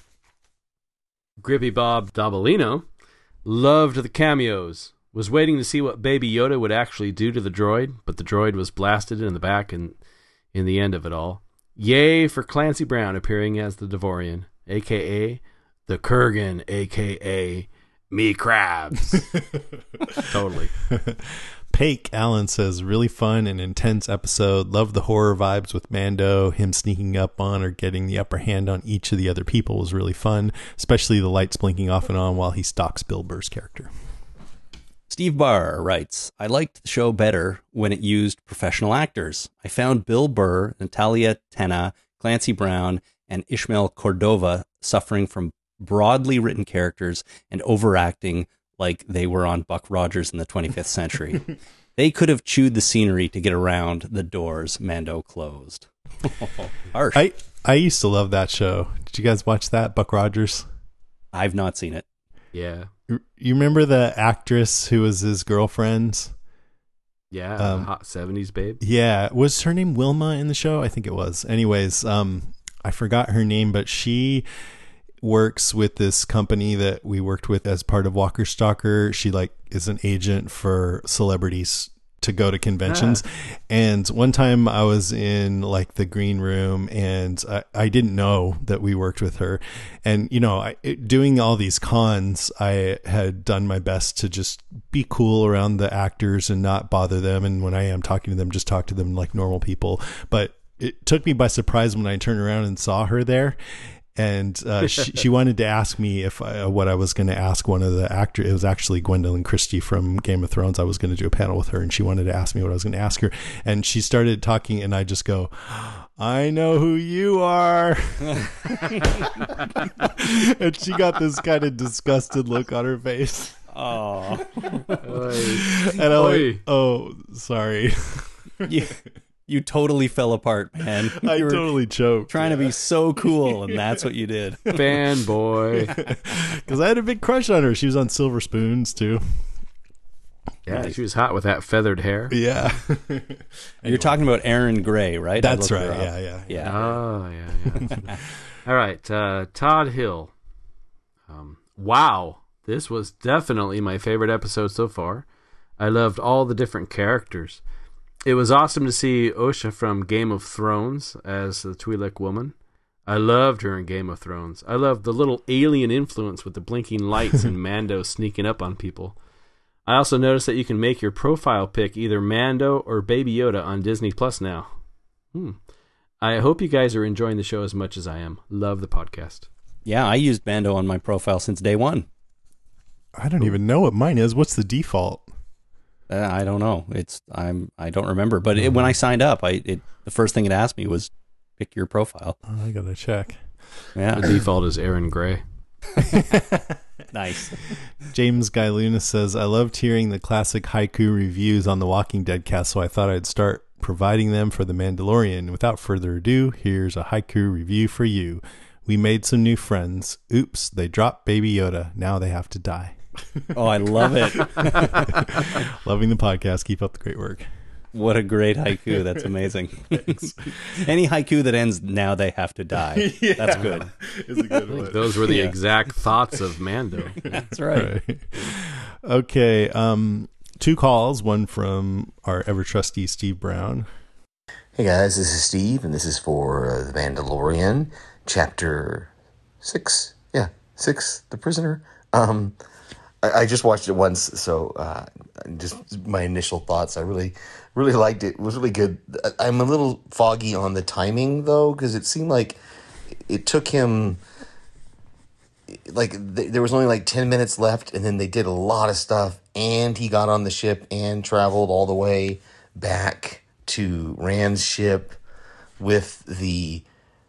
[SPEAKER 7] Grippy Bob Dabalino loved the cameos. Was waiting to see what Baby Yoda would actually do to the droid, but the droid was blasted in the back and in the end of it all. Yay for Clancy Brown appearing as the Devorian, a k a the Kurgan, a k a me crabs. Totally.
[SPEAKER 3] Pake Allen says, really fun and intense episode. Love the horror vibes with Mando. Him sneaking up on or getting the upper hand on each of the other people was really fun, especially the lights blinking off and on while he stalks Bill Burr's character.
[SPEAKER 8] Steve Barr writes, I liked the show better when it used professional actors. I found Bill Burr, Natalia Tena, Clancy Brown, and Ishmael Cordova suffering from broadly written characters and overacting like they were on Buck Rogers in the twenty-fifth century. They could have chewed the scenery to get around the doors Mando closed. Harsh.
[SPEAKER 3] I, I used to love that show. Did you guys watch that, Buck Rogers?
[SPEAKER 8] I've not seen it.
[SPEAKER 7] Yeah.
[SPEAKER 3] You remember the actress who was his girlfriend?
[SPEAKER 7] Yeah.
[SPEAKER 3] Um,
[SPEAKER 7] hot seventies babe.
[SPEAKER 3] Yeah. Was her name Wilma in the show? I think it was. Anyways, um, I forgot her name, but she works with this company that we worked with as part of Walker Stalker. She like is an agent for celebrities to go to conventions. Ah. And one time I was in like the green room and I, I didn't know that we worked with her. And, you know, I, it, doing all these cons, I had done my best to just be cool around the actors and not bother them. And when I am talking to them, just talk to them like normal people. But it took me by surprise when I turned around and saw her there. And uh, she, she wanted to ask me if I, what I was going to ask one of the actors. It was actually Gwendolyn Christie from Game of Thrones. I was going to do a panel with her, and she wanted to ask me what I was going to ask her. And she started talking, and I just go, I know who you are. And she got this kind of disgusted look on her face.
[SPEAKER 8] Oh.
[SPEAKER 3] And I'm like, oh, sorry.
[SPEAKER 8] You, you totally fell apart, man. You
[SPEAKER 3] I
[SPEAKER 8] were
[SPEAKER 3] totally choked.
[SPEAKER 8] trying to be so cool, and that's what you did.
[SPEAKER 7] Fanboy.
[SPEAKER 3] Because I had a big crush on her. She was on Silver Spoons, too.
[SPEAKER 7] Yeah, she was hot with that feathered hair.
[SPEAKER 3] Yeah.
[SPEAKER 8] You're talking about Erin Gray, right? I
[SPEAKER 3] That's
[SPEAKER 8] looked
[SPEAKER 3] right.
[SPEAKER 8] her up.
[SPEAKER 3] Yeah, yeah.
[SPEAKER 8] Yeah.
[SPEAKER 7] Oh, yeah, yeah. All right. Uh, Todd Hill. Um, wow. This was definitely my favorite episode so far. I loved all the different characters. It was awesome to see Osha from Game of Thrones as the Twi'lek woman. I loved her in Game of Thrones. I loved the little alien influence with the blinking lights and Mando sneaking up on people. I also noticed that you can make your profile pic either Mando or Baby Yoda on Disney Plus now. Hmm. I hope you guys are enjoying the show as much as I am. Love the podcast.
[SPEAKER 8] Yeah, I used Mando on my profile since day one.
[SPEAKER 3] I don't even know what mine is. What's the default?
[SPEAKER 8] Uh, I don't know. It's I'm I don't remember. But it, when I signed up, I it, the first thing it asked me was pick your profile.
[SPEAKER 3] Oh, I gotta check.
[SPEAKER 8] Yeah,
[SPEAKER 7] The default is Erin Gray.
[SPEAKER 8] Nice.
[SPEAKER 3] James Guy Luna says, I loved hearing the classic haiku reviews on the Walking Dead cast, so I thought I'd start providing them for The Mandalorian. Without further ado, here's a haiku review for you. We made some new friends. Oops, they dropped Baby Yoda. Now they have to die.
[SPEAKER 8] Oh, I love it.
[SPEAKER 3] Loving the podcast. Keep up the great work.
[SPEAKER 8] What a great haiku. That's amazing. Any haiku that ends, now they have to die.
[SPEAKER 3] Yeah.
[SPEAKER 8] That's good.
[SPEAKER 3] It's a good one.
[SPEAKER 7] Those were the
[SPEAKER 8] Yeah.
[SPEAKER 7] exact thoughts of Mando.
[SPEAKER 8] That's right.
[SPEAKER 3] Right. Okay. Um, two calls. One from our ever trusty Steve Brown.
[SPEAKER 9] Hey guys, this is Steve, and this is for uh, The Mandalorian, Chapter six. Yeah, six, The Prisoner. Um, I, I just watched it once, so uh, just my initial thoughts. I really, really liked it. It was really good. I- I'm a little foggy on the timing, though, because it seemed like it took him... Like, th- there was only like ten minutes left, and then they did a lot of stuff, and he got on the ship and traveled all the way back to Rand's ship with the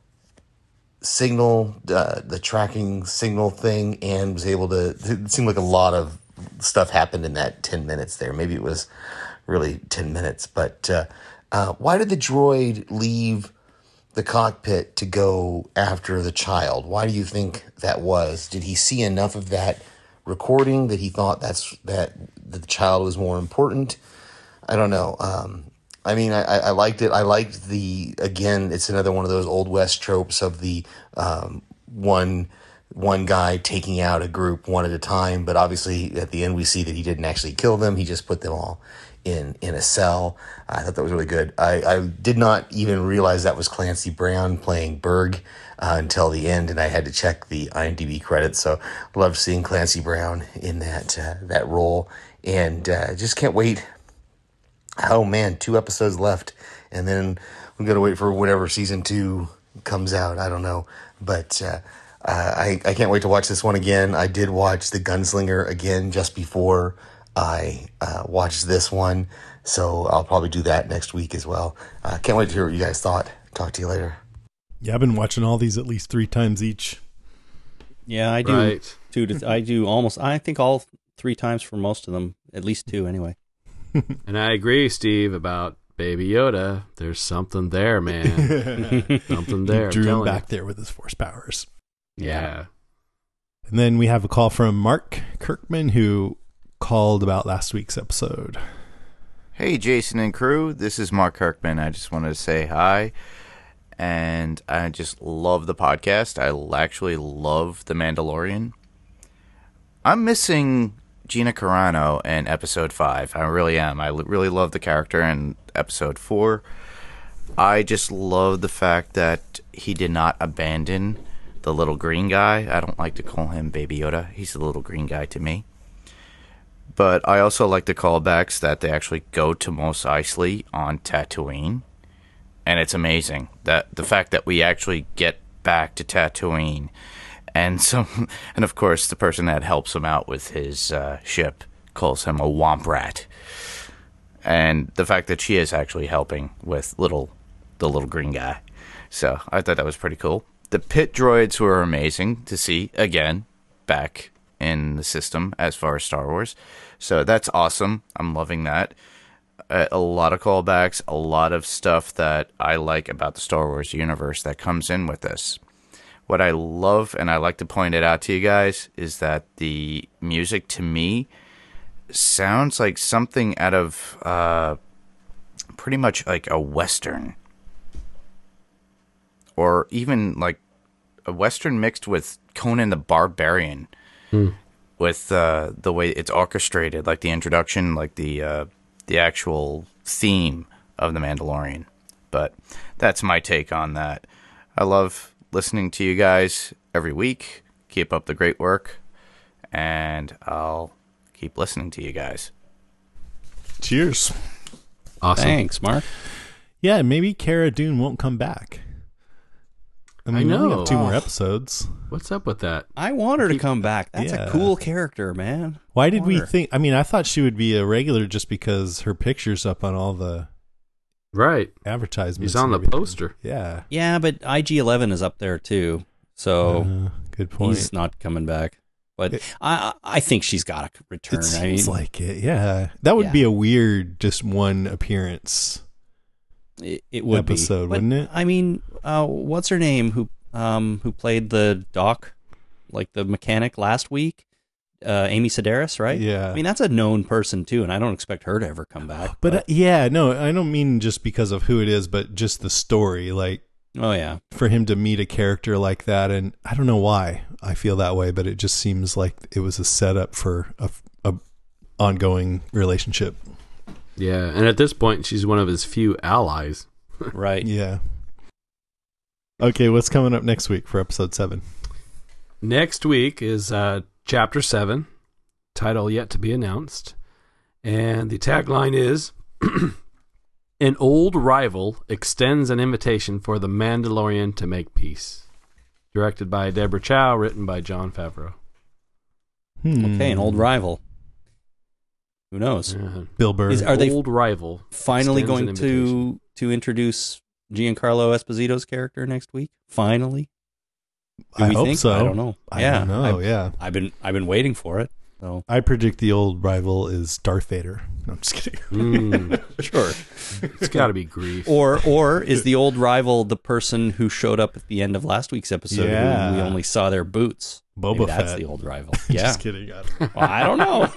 [SPEAKER 9] signal, uh, the tracking signal thing, and was able to, it seemed like a lot of stuff happened in that ten minutes there. Maybe it was really ten minutes, but uh, uh, why did the droid leave the cockpit to go after the child? Why do you think that was? Did he see enough of that recording that he thought that's that the child was more important? I don't know. Um, I mean, I, I liked it. I liked the, again, it's another one of those Old West tropes of the um, one one guy taking out a group one at a time. But obviously, at the end, we see that he didn't actually kill them. He just put them all in in a cell. I thought that was really good. I, I did not even realize that was Clancy Brown playing Berg uh, until the end, and I had to check the IMDb credits. So loved seeing Clancy Brown in that uh, that role, and uh, just can't wait. Oh man, two episodes left, and then we're gonna wait for whatever season two comes out. I don't know, but uh, uh, I I can't wait to watch this one again. I did watch The Gunslinger again just before I uh, watched this one, so I'll probably do that next week as well. Uh, can't wait to hear what you guys thought. Talk to you later.
[SPEAKER 3] Yeah, I've been watching all these at least three times each.
[SPEAKER 8] Yeah, I do.
[SPEAKER 7] Right.
[SPEAKER 8] Two to, I do almost, I think all three times for most of them, at least two anyway.
[SPEAKER 7] And I agree, Steve, about Baby Yoda. There's something there, man. Something there. I'm
[SPEAKER 3] Drew him
[SPEAKER 7] telling
[SPEAKER 3] back
[SPEAKER 7] you.
[SPEAKER 3] there with his force powers.
[SPEAKER 7] Yeah.
[SPEAKER 3] And then we have a call from Mark Kirkman, who called about last week's episode.
[SPEAKER 10] Hey, Jason and crew. This is Mark Kirkman. I just wanted to say hi. And I just love the podcast. I actually love The Mandalorian. I'm missing Gina Carano in episode five. I really am. I l- really love the character in episode four. I just love the fact that he did not abandon the little green guy. I don't like to call him Baby Yoda. He's the little green guy to me. But I also like the callbacks that they actually go to Mos Eisley on Tatooine. And it's amazing that the fact that we actually get back to Tatooine. And some, and of course, the person that helps him out with his uh, ship calls him a womp rat. And the fact that she is actually helping with little, the little green guy. So I thought that was pretty cool. The pit droids were amazing to see again back in the system as far as Star Wars. So that's awesome. I'm loving that. Uh, a lot of callbacks, a lot of stuff that I like about the Star Wars universe that comes in with this. What I love, and I like to point it out to you guys, is that the music to me sounds like something out of uh, pretty much like a Western. Or even like a Western mixed with Conan the Barbarian. Hmm. With uh, the way it's orchestrated, like the introduction, like the uh, the actual theme of The Mandalorian. But that's my take on that. I love listening to you guys every week. Keep up the great work, and I'll keep listening to you guys.
[SPEAKER 3] Cheers.
[SPEAKER 8] Awesome. Thanks, Mark.
[SPEAKER 3] Yeah, maybe Cara Dune won't come back. I mean,
[SPEAKER 7] I know.
[SPEAKER 3] we only have two more episodes.
[SPEAKER 7] What's up with that?
[SPEAKER 8] I want her to come back. That's yeah. a cool character, man.
[SPEAKER 3] Why did we
[SPEAKER 8] her.
[SPEAKER 3] think... I mean, I thought she would be a regular just because her picture's up on all the...
[SPEAKER 7] Right.
[SPEAKER 3] Advertisements.
[SPEAKER 7] He's on the
[SPEAKER 3] everything.
[SPEAKER 7] poster.
[SPEAKER 3] Yeah.
[SPEAKER 8] Yeah, but I G eleven is up there too. So
[SPEAKER 3] uh, good point.
[SPEAKER 8] He's not coming back. But
[SPEAKER 3] it,
[SPEAKER 8] I I think she's got to return.
[SPEAKER 3] It seems
[SPEAKER 8] I mean,
[SPEAKER 3] like it. Yeah. That would
[SPEAKER 8] yeah.
[SPEAKER 3] be a weird just one appearance
[SPEAKER 8] it, it would
[SPEAKER 3] episode,
[SPEAKER 8] be. But,
[SPEAKER 3] wouldn't it?
[SPEAKER 8] I mean, uh, what's her name who um who played the doc, like the mechanic last week? Uh, Amy Sedaris, right?
[SPEAKER 3] Yeah.
[SPEAKER 8] I mean, that's a known person too, and I don't expect her to ever come back.
[SPEAKER 3] But,
[SPEAKER 8] but
[SPEAKER 3] uh, yeah, no, I don't mean just because of who it is, but just the story. Like,
[SPEAKER 8] oh yeah,
[SPEAKER 3] for him to meet a character like that, and I don't know why I feel that way, but it just seems like it was a setup for a, a ongoing relationship.
[SPEAKER 7] Yeah, and at this point, she's one of his few allies.
[SPEAKER 8] Right.
[SPEAKER 3] Yeah. Okay, what's coming up next week for episode seven?
[SPEAKER 7] Next week is uh, chapter seven, title yet to be announced. And the tagline is, an old rival extends an invitation for the Mandalorian to make peace. Directed by Deborah Chow, written by Jon Favreau.
[SPEAKER 3] Hmm.
[SPEAKER 8] Okay, an old rival. Who knows?
[SPEAKER 7] Yeah.
[SPEAKER 3] Bill Burr.
[SPEAKER 8] Is, are they
[SPEAKER 7] old rival
[SPEAKER 8] finally going to to introduce Giancarlo Esposito's character next week? Finally? Do
[SPEAKER 3] I
[SPEAKER 8] we
[SPEAKER 3] hope
[SPEAKER 8] think?
[SPEAKER 3] so.
[SPEAKER 8] I don't know.
[SPEAKER 3] I
[SPEAKER 8] yeah,
[SPEAKER 3] don't know.
[SPEAKER 8] I've,
[SPEAKER 3] yeah,
[SPEAKER 8] I've been I've been waiting for it. So
[SPEAKER 3] I predict the old rival is Darth Vader. No, I'm just kidding.
[SPEAKER 7] Mm.
[SPEAKER 8] Sure,
[SPEAKER 7] it's got to be Grief.
[SPEAKER 8] Or or is the old rival the person who showed up at the end of last week's episode?
[SPEAKER 3] Yeah.
[SPEAKER 8] Who we only saw their boots.
[SPEAKER 3] Boba
[SPEAKER 8] Maybe
[SPEAKER 3] Fett.
[SPEAKER 8] That's the old rival. Yeah,
[SPEAKER 3] Just kidding. I don't know.
[SPEAKER 8] Well, I don't know.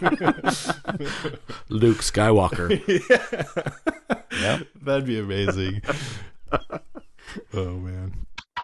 [SPEAKER 7] Luke Skywalker.
[SPEAKER 3] Yeah.
[SPEAKER 8] Yep.
[SPEAKER 3] That'd be amazing. Oh man.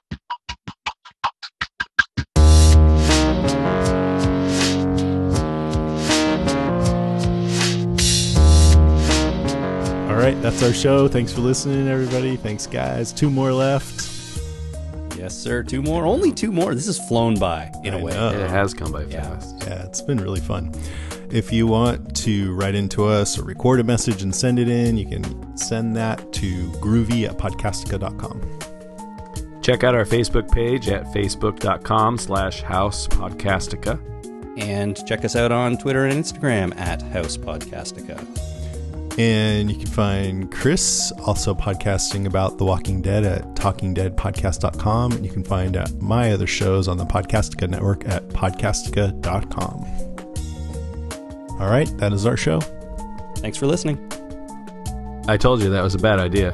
[SPEAKER 3] All right, that's our show. Thanks for listening, everybody. Thanks, guys. Two more left.
[SPEAKER 8] Yes, sir. Two more. Only two more. This has flown by in
[SPEAKER 3] I
[SPEAKER 8] a way.
[SPEAKER 3] know.
[SPEAKER 7] It has come by
[SPEAKER 8] Yeah.
[SPEAKER 7] fast.
[SPEAKER 3] Yeah, it's been really fun. If you want to write into us or record a message and send it in, you can send that to groovy at podcastica dot com.
[SPEAKER 7] Check out our Facebook page at facebook.com slash house podcastica.
[SPEAKER 8] And check us out on Twitter and Instagram at House Podcastica.
[SPEAKER 3] And you can find Chris also podcasting about The Walking Dead at talking dead podcast dot com. And you can find uh, my other shows on the Podcastica Network at podcastica dot com. All right, that is our show.
[SPEAKER 8] Thanks for listening.
[SPEAKER 7] I told you that was a bad idea.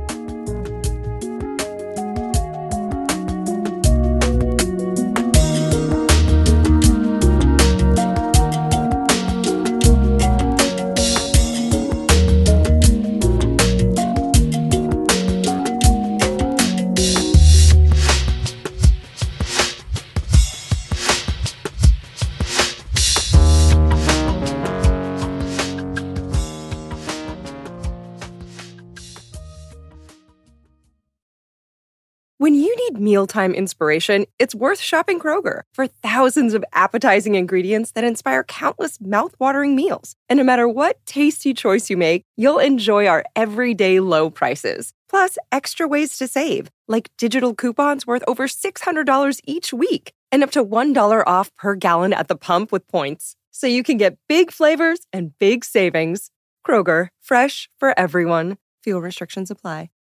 [SPEAKER 2] When you need mealtime inspiration, it's worth shopping Kroger. For thousands of appetizing ingredients that inspire countless mouth-watering meals. And no matter what tasty choice you make, you'll enjoy our everyday low prices. Plus, extra ways to save, like digital coupons worth over six hundred dollars each week and up to one dollar off per gallon at the pump with points. So you can get big flavors and big savings. Kroger, fresh for everyone. Fuel restrictions apply.